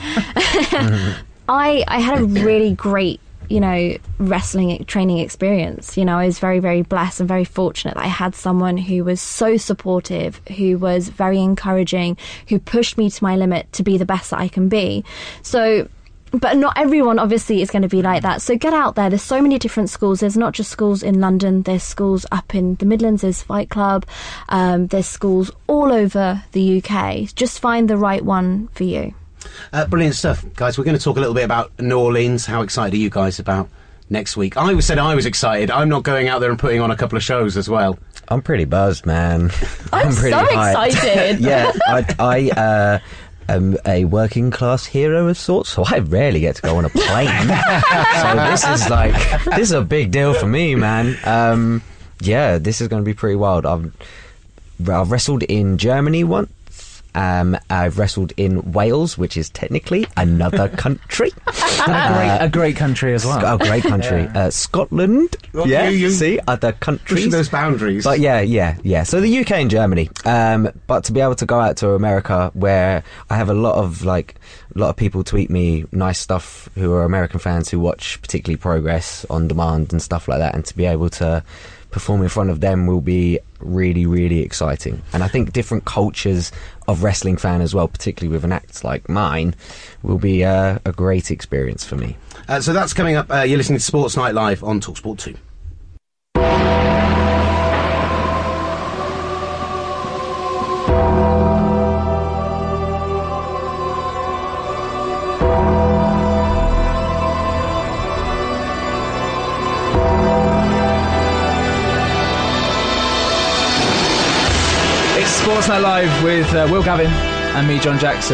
I: I, I had a really great, you know, wrestling training experience. You know, I was very, very blessed and very fortunate that I had someone who was so supportive, who was very encouraging, who pushed me to my limit to be the best that I can be. So... But not everyone, obviously, is going to be like that. So get out there. There's so many different schools. There's not just schools in London. There's schools up in the Midlands. There's Fight Club. Um, there's schools all over the U K. Just find the right one for you.
D: Uh, brilliant stuff. Guys, we're going to talk a little bit about New Orleans. How excited are you guys about next week? I said I was excited. I'm not going out there and putting on a couple of shows as well.
H: I'm pretty buzzed, man.
I: I'm, I'm pretty so hyped. Excited.
H: Yeah, I... I uh, Um, a working class hero of sorts, so I rarely get to go on a plane. So this is like this is a big deal for me, man. Um, yeah, this is going to be pretty wild. I've I've wrestled in Germany once. Um, I've wrestled in Wales, which is technically another country.
G: a, great, a great country as well.
H: A great country. Yeah. Uh, Scotland.
D: Well,
H: yeah,
D: you, you
H: see, other countries.
D: Pushing those boundaries.
H: But yeah, yeah, yeah. So the U K and Germany. Um, but to be able to go out to America, where I have a lot of like, a lot of people tweet me nice stuff who are American fans who watch particularly Progress on demand and stuff like that, and to be able to perform in front of them will be really, really exciting. And I think different cultures of wrestling fan as well, particularly with an act like mine, will be uh, a great experience for me.
D: Uh, so that's coming up. Uh, you're listening to Sports Night Live on TalkSport two.
G: Sports Night Live with uh, Will Gavin and me, John Jackson.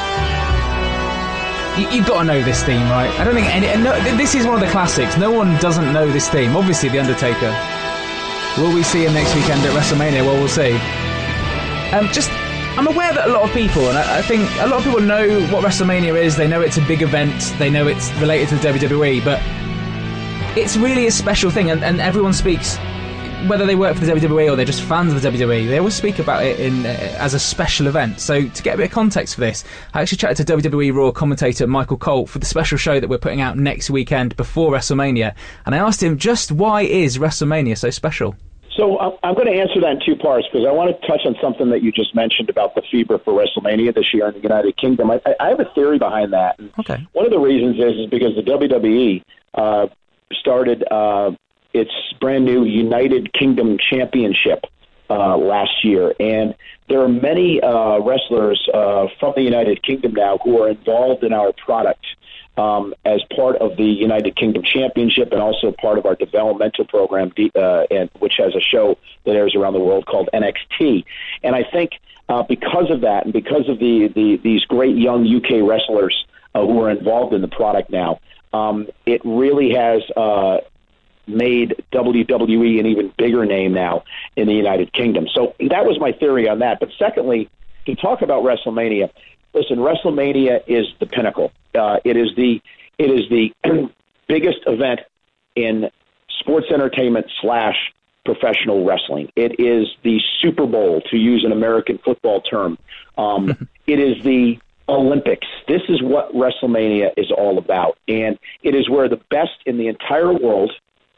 G: You, you've got to know this theme, right? I don't think any... No, this is one of the classics. No one doesn't know this theme. Obviously, The Undertaker. Will we see him next weekend at WrestleMania? Well, we'll see. Um, just... I'm aware that a lot of people, and I, I think a lot of people know what WrestleMania is. They know it's a big event. They know it's related to the W W E, but it's really a special thing, and, and everyone speaks... Whether they work for the W W E or they're just fans of the W W E, they always speak about it in uh, as a special event. So to get a bit of context for this, I actually chatted to W W E Raw commentator Michael Colt for the special show that we're putting out next weekend before WrestleMania, and I asked him just why is WrestleMania so special?
L: So I'm going to answer that in two parts, because I want to touch on something that you just mentioned about the fever for WrestleMania this year in the United Kingdom. I, I have a theory behind that.
G: Okay.
L: One of the reasons is, is because the W W E uh, started... Uh, its brand new United Kingdom Championship uh, last year. And there are many uh, wrestlers uh, from the United Kingdom now who are involved in our product um, as part of the United Kingdom Championship, and also part of our developmental program, uh, and, which has a show that airs around the world called N X T. And I think uh, because of that, and because of the, the these great young U K wrestlers uh, who are involved in the product now, um, it really has... Uh, made W W E an even bigger name now in the United Kingdom. So that was my theory on that. But secondly, to talk about WrestleMania, listen, WrestleMania is the pinnacle. Uh, it is the it is the biggest event in sports entertainment slash professional wrestling. It is the Super Bowl, to use an American football term. Um, it is the Olympics. This is what WrestleMania is all about. And it is where the best in the entire world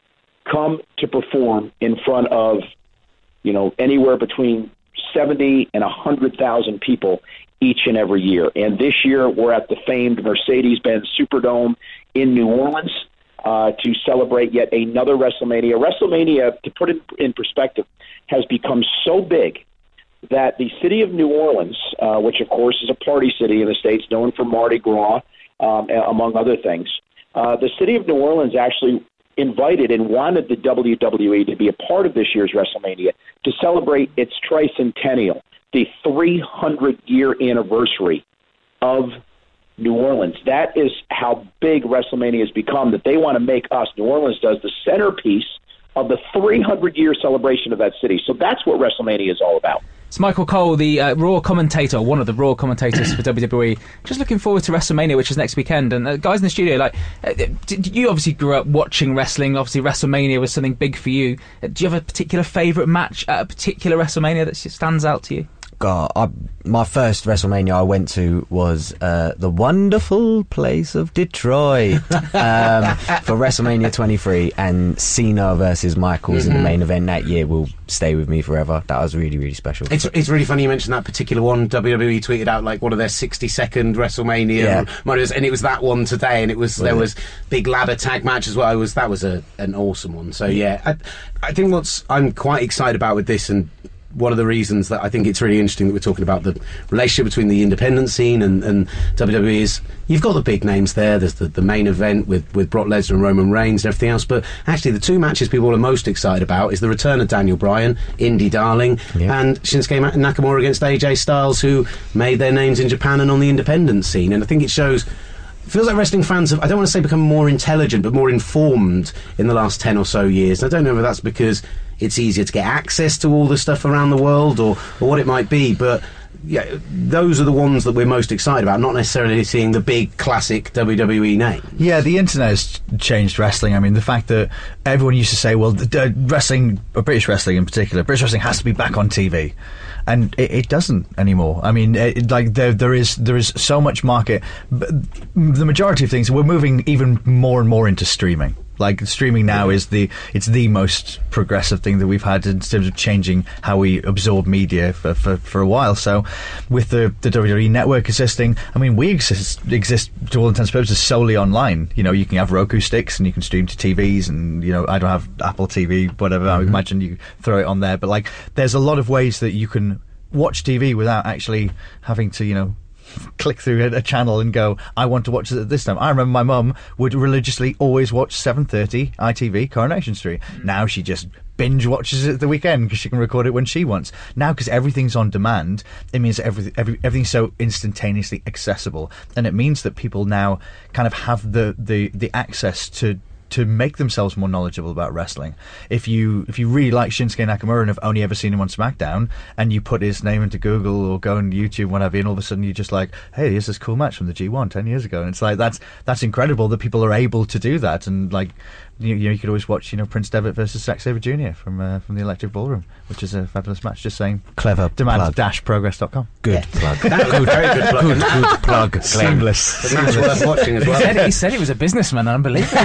L: come to perform in front of, you know, anywhere between seventy and one hundred thousand people each and every year. And this year we're at the famed Mercedes-Benz Superdome in New Orleans uh, to celebrate yet another WrestleMania. WrestleMania, to put it in perspective, has become so big that the city of New Orleans, uh, which of course is a party city in the States, known for Mardi Gras, um, among other things, uh, the city of New Orleans actually invited and wanted the W W E to be a part of this year's WrestleMania to celebrate its tricentennial, the three hundred year anniversary of New Orleans. That is how big WrestleMania has become, that they want to make us, New Orleans does, the centerpiece of the three hundred year celebration of that city. So that's what WrestleMania is all about.
G: It's Michael Cole, the uh, Raw commentator, one of the Raw commentators for W W E. Just looking forward to WrestleMania, which is next weekend. And uh, guys in the studio, like, uh, did, you obviously grew up watching wrestling. Obviously, WrestleMania was something big for you. Uh, do you have a particular favourite match at a particular WrestleMania that stands out to you?
H: God, I, my first WrestleMania I went to was uh, the wonderful place of Detroit um, for WrestleMania twenty-three, and Cena versus Michaels mm-hmm. in the main event that year will stay with me forever. That was really, really special.
D: It's it's really funny you mentioned that particular one. W W E tweeted out like one of their sixty second WrestleMania, yeah. and it was that one today, and it was, was there it? was big ladder tag match as well. It was that was a an awesome one. So yeah, I, I think what's I'm quite excited about with this, and one of the reasons that I think it's really interesting that we're talking about the relationship between the independent scene and, and W W E is you've got the big names there. There's the, the main event with, with Brock Lesnar and Roman Reigns and everything else. But actually, the two matches people are most excited about is the return of Daniel Bryan, Indy Darling, yeah. and Shinsuke Nakamura against A J Styles, who made their names in Japan and on the independent scene. And I think it shows... It feels like wrestling fans have, I don't want to say become more intelligent, but more informed in the last ten or so years. And I don't know if that's because it's easier to get access to all the stuff around the world or, or what it might be, but yeah, those are the ones that we're most excited about, not necessarily seeing the big classic W W E name.
B: Yeah, the internet has changed wrestling. I mean, the fact that everyone used to say, well, the, uh, wrestling, or British wrestling in particular, British wrestling has to be back on T V. And it, it doesn't anymore. I mean, it, like there, there is there is so much market. But the majority of things, we're moving even more and more into streaming. Like streaming now yeah. is the it's the most progressive thing that we've had in terms of changing how we absorb media for, for, for a while. So with the, the W W E network existing, I mean, we exist exist to all intents and purposes solely online. You know, you can have Roku sticks and you can stream to T Vs, and you know, I don't have Apple T V, whatever. Mm-hmm. I imagine you throw it on there, but like, there's a lot of ways that you can watch T V without actually having to, you know, click through a, a channel and go, I want to watch it at this time. I remember my mum would religiously always watch seven thirty I T V Coronation Street. Mm. Now she just binge watches it at the weekend because she can record it when she wants. Now, because everything's on demand, it means that every, every, everything's so instantaneously accessible, and it means that people now kind of have the, the, the access to to make themselves more knowledgeable about wrestling. If you if you really like Shinsuke Nakamura and have only ever seen him on SmackDown, and you put his name into Google or go on YouTube, whatever, and all of a sudden you're just like, hey, here's this cool match from the G one ten years ago. And it's like, that's that's incredible that people are able to do that. And like, you, you know, you could always watch, you know, Prince Devitt versus Zack Sabre Junior from uh, from the Electric Ballroom, which is a fabulous match. Just saying,
H: clever
B: demand dash progress dot com.
H: Good
B: yeah.
H: plug.
D: Good, very good plug.
H: Good, good plug.
B: Seamless.
D: The match worth watching as well.
G: He said, he said he was a businessman. Unbelievable.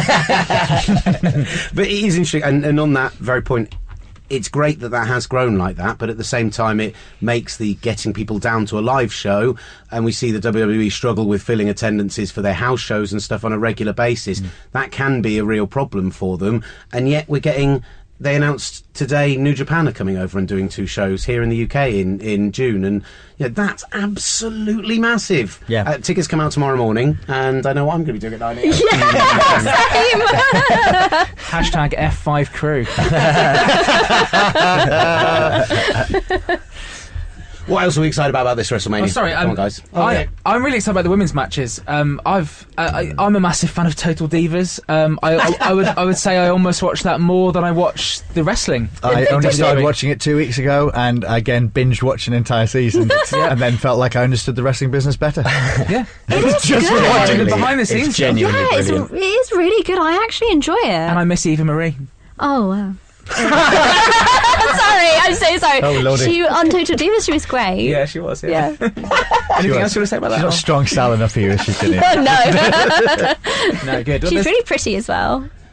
D: But it is interesting, and, and on that very point, it's great that that has grown like that, but at the same time it makes the getting people down to a live show, and we see the W W E struggle with filling attendances for their house shows and stuff on a regular basis. Mm. That can be a real problem for them, and yet we're getting... They announced today New Japan are coming over and doing two shows here in the U K in, in June, and yeah, that's absolutely massive.
B: Yeah,
D: uh, tickets come out tomorrow morning, and I know what I'm going to be doing at nine a.m.
I: Yeah, same.
G: Hashtag F five crew.
D: What else are we excited about about this WrestleMania?
G: Oh, sorry,
D: Come
G: um,
D: on, guys.
G: I, yeah. I'm really excited about the women's matches. Um, I've, uh, I, I'm a massive fan of Total Divas. Um, I, I, I would, I would say I almost watch that more than I watch the wrestling.
B: I only started watching it two weeks ago, and again binged watched an entire season, yeah. and then felt like I understood the wrestling business better.
G: Yeah,
I: it is
G: just
I: good.
G: watching the behind the scenes.
I: Yeah, it's, it is really good. I actually enjoy it,
G: and I miss Eva Marie.
I: Oh wow. I'm sorry, I'm so sorry.
B: Oh, Lordy.
I: She on Total Divas, she was great.
G: Yeah, she was. Yeah. yeah. Anything else you want to say about that?
B: She's not strong style enough for you, is she?
I: No.
G: No, good.
I: She's really pretty as well.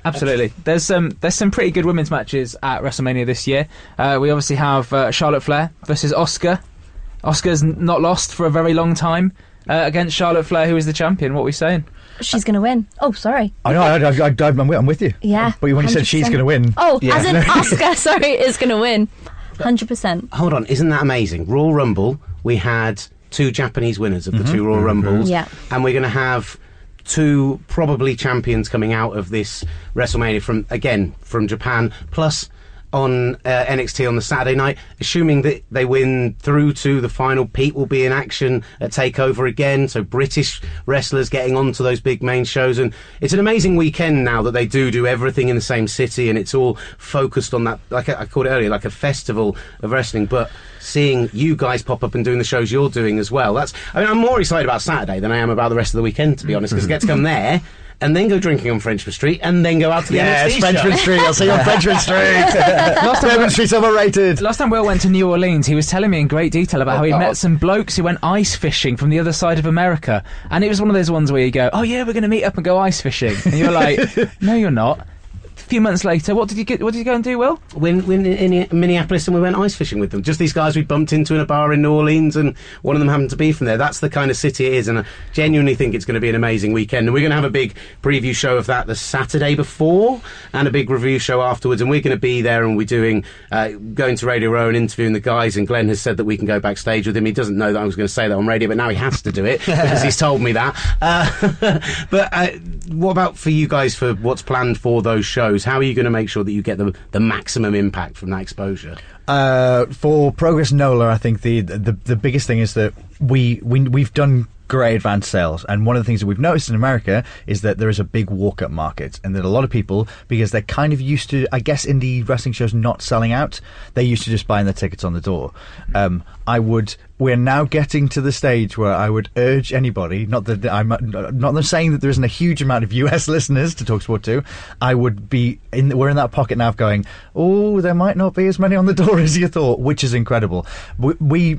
G: Absolutely. There's some there's some pretty good women's matches at WrestleMania this year. Uh, we obviously have uh, Charlotte Flair versus Asuka. Asuka's n- not lost for a very long time uh, against Charlotte Flair, who is the champion. What are we saying?
I: She's going to win. Oh, sorry.
B: I know, I, I, I, I'm, with, I'm with you.
I: Yeah.
B: But when you
I: one hundred percent.
B: said she's going to win.
I: Oh,
B: yeah.
I: as in Asuka, sorry, is going to win. one hundred percent.
D: Hold on, isn't that amazing? Royal Rumble, we had two Japanese winners of the mm-hmm. two Royal Rumbles.
I: Yeah.
D: And we're going to have two probably champions coming out of this WrestleMania from, again, from Japan, plus on uh, N X T on the Saturday night, assuming that they win through to the final. Pete will be in action at TakeOver again, so British wrestlers getting onto those big main shows, and it's an amazing weekend now that they do do everything in the same city, and it's all focused on that, like I called it earlier, like a festival of wrestling. But seeing you guys pop up and doing the shows you're doing as well, that's, I mean, I'm more excited about Saturday than I am about the rest of the weekend, to be honest, because I get to come there and then go drinking on Frenchman Street, and then go out to the
B: yes,
D: N X T
B: Frenchman
D: show.
B: Street. I'll see you on Frenchman Street.
G: Last time
B: Frenchman Street's overrated.
G: Last time Will went to New Orleans, he was telling me in great detail about
D: Oh,
G: how he
D: God.
G: met some blokes who went ice fishing from the other side of America, and it was one of those ones where you go, "Oh yeah, we're going to meet up and go ice fishing," and you're like, "No, you're not." A few months later, what did you get? What did you go and do, Will?
D: When, when in Minneapolis, and we went ice fishing with them. Just these guys we bumped into in a bar in New Orleans, and one of them happened to be from there. That's the kind of city it is, and I genuinely think it's going to be an amazing weekend. And we're going to have a big preview show of that the Saturday before, and a big review show afterwards. And we're going to be there, and we're doing uh, going to Radio Row and interviewing the guys. And Glenn has said that we can go backstage with him. He doesn't know that I was going to say that on radio, but now he has to do it because he's told me that. Uh, but uh, what about for you guys for what's planned for those shows? How are you going to make sure that you get the, the maximum impact from that exposure?
B: Uh, for Progress NOLA, I think the, the the biggest thing is that we, we we've done great advanced sales, and one of the things that we've noticed in America is that there is a big walk-up market, and that a lot of people, because they're kind of used to, I guess, indie wrestling shows not selling out, they're used to just buying their tickets on the door. Um, I would. We're now getting to the stage where I would urge anybody, not that I'm not that I'm saying that there isn't a huge amount of U S listeners to TalkSport two, I would be in. We're in that pocket now of going, oh, there might not be as many on the door as you thought, which is incredible. We. we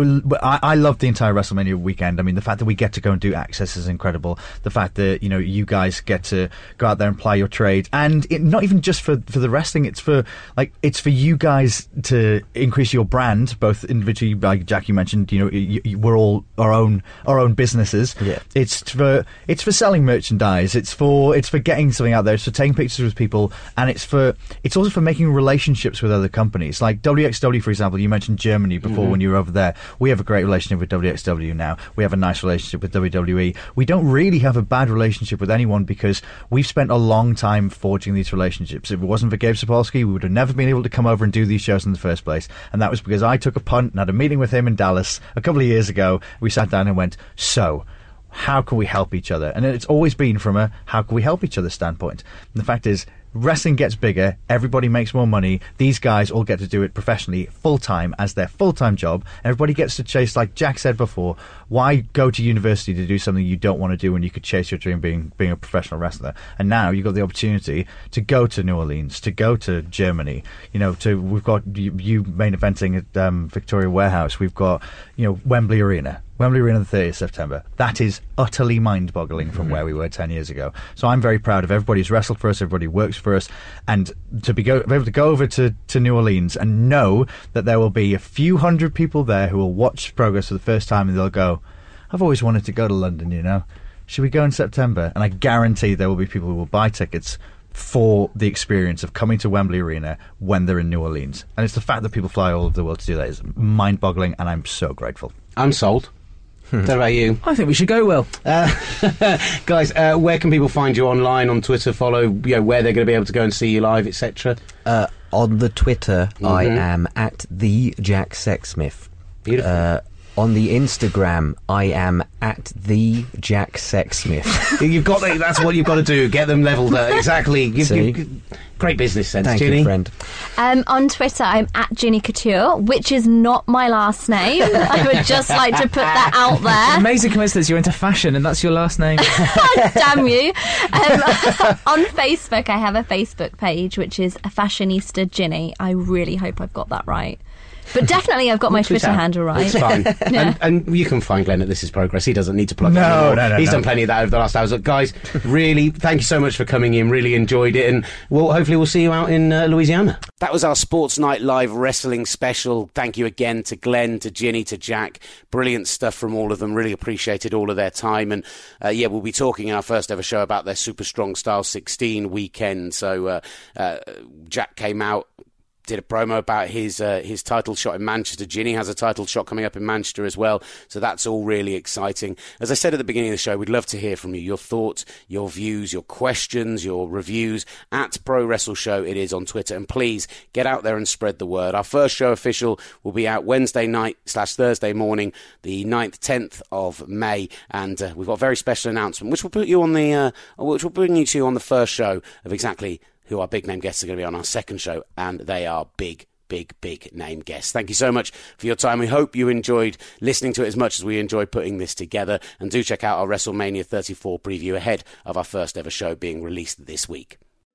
B: I, I love the entire WrestleMania weekend. I mean, the fact that we get to go and do Access is incredible. The fact that, you know, you guys get to go out there and ply your trade, and it, not even just for, for the wrestling. It's for like it's for you guys to increase your brand, both individually. Like Jack, you mentioned, you know, you, you, we're all our own our own businesses.
H: Yeah.
B: It's for it's for selling merchandise. It's for it's for getting something out there. It's for taking pictures with people, and it's for it's also for making relationships with other companies. Like W X W, for example. You mentioned Germany before mm-hmm. when you were over there. We have a great relationship with W X W now. We have a nice relationship with W W E. We don't really have a bad relationship with anyone because we've spent a long time forging these relationships. If it wasn't for Gabe Sapolsky, we would have never been able to come over and do these shows in the first place. And that was because I took a punt and had a meeting with him in Dallas a couple of years ago. We sat down and went, so how can we help each other? And it's always been from a how can we help each other standpoint. And the fact is, wrestling gets bigger, everybody makes more money, these guys all get to do it professionally, full-time, as their full-time job, everybody gets to chase, like Jack said before, why go to university to do something you don't want to do when you could chase your dream being being a professional wrestler? And now you've got the opportunity to go to New Orleans, to go to Germany, you know, to we've got you, you main eventing at um, Victoria Warehouse, we've got, you know, Wembley Arena. Wembley Arena the thirtieth of September. That is utterly mind-boggling from mm-hmm. where we were ten years ago. So I'm very proud of everybody who's wrestled for us, everybody who works for us, and to be, go, be able to go over to, to New Orleans and know that there will be a few hundred people there who will watch Progress for the first time and they'll go, I've always wanted to go to London, you know. Should we go in September? And I guarantee there will be people who will buy tickets for the experience of coming to Wembley Arena when they're in New Orleans. And it's the fact that people fly all over the world to do that is mind-boggling, and I'm so grateful.
D: I'm sold. What about you?
G: I think we should go, Will.
D: Uh, guys, uh, where can people find you online, on Twitter, follow, you know, where they're going to be able to go and see you live, et cetera?
H: Uh, on the Twitter, mm-hmm. I am at the Jack Sexsmith.
D: Beautiful.
H: Uh, on the Instagram, I am at the Jack Sexsmith.
D: You've got to, that's what you've got to do. Get them levelled. Uh, exactly. You've, you've, great business sense,
H: Thank
D: Ginny.
H: you, friend.
I: Um, on Twitter, I'm at Ginny Couture, which is not my last name. I would just like to put that out there.
G: Amazing coincidence. You're into fashion, and that's your last name.
I: Damn you! Um, on Facebook, I have a Facebook page which is a Fashionista Ginny. I really hope I've got that right. But definitely I've got my
D: Which we
I: Twitter
D: tell.
I: handle right.
D: It's fine.
I: Yeah.
D: and, and you can find Glenn at This Is Progress. He doesn't need to plug
B: No,
D: it anymore.
B: no, no,
D: He's
B: no.
D: done plenty of that over the last hours. Look, guys, really, thank you so much for coming in. Really enjoyed it. And well, hopefully we'll see you out in uh, Louisiana. That was our Sports Night Live wrestling special. Thank you again to Glenn, to Ginny, to Jack. Brilliant stuff from all of them. Really appreciated all of their time. And uh, yeah, we'll be talking in our first ever show about their Super Strong Style sixteen weekend. So uh, uh, Jack came out, did a promo about his uh, his title shot in Manchester. Ginny has a title shot coming up in Manchester as well. So that's all really exciting. As I said at the beginning of the show, we'd love to hear from you. Your thoughts, your views, your questions, your reviews at Pro Wrestle Show. It is on Twitter. And please get out there and spread the word. Our first show official will be out Wednesday night slash Thursday morning, the ninth, tenth of May. And uh, we've got a very special announcement, which will put you on the, uh, which will bring you to on the first show of exactly who our big name guests are going to be on our second show, and they are big, big, big name guests. Thank you so much for your time. We hope you enjoyed listening to it as much as we enjoyed putting this together, and do check out our WrestleMania thirty-four preview ahead of our first ever show being released this week.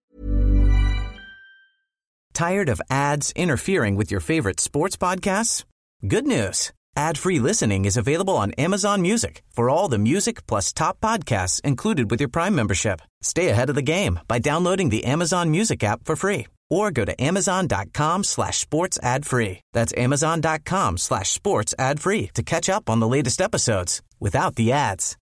C: Tired of ads interfering with your favorite sports podcasts? Good news. Ad-free listening is available on Amazon Music for all the music plus top podcasts included with your Prime membership. Stay ahead of the game by downloading the Amazon Music app for free or go to amazon.com slash sports ad free. That's amazon.com slash sports ad free to catch up on the latest episodes without the ads.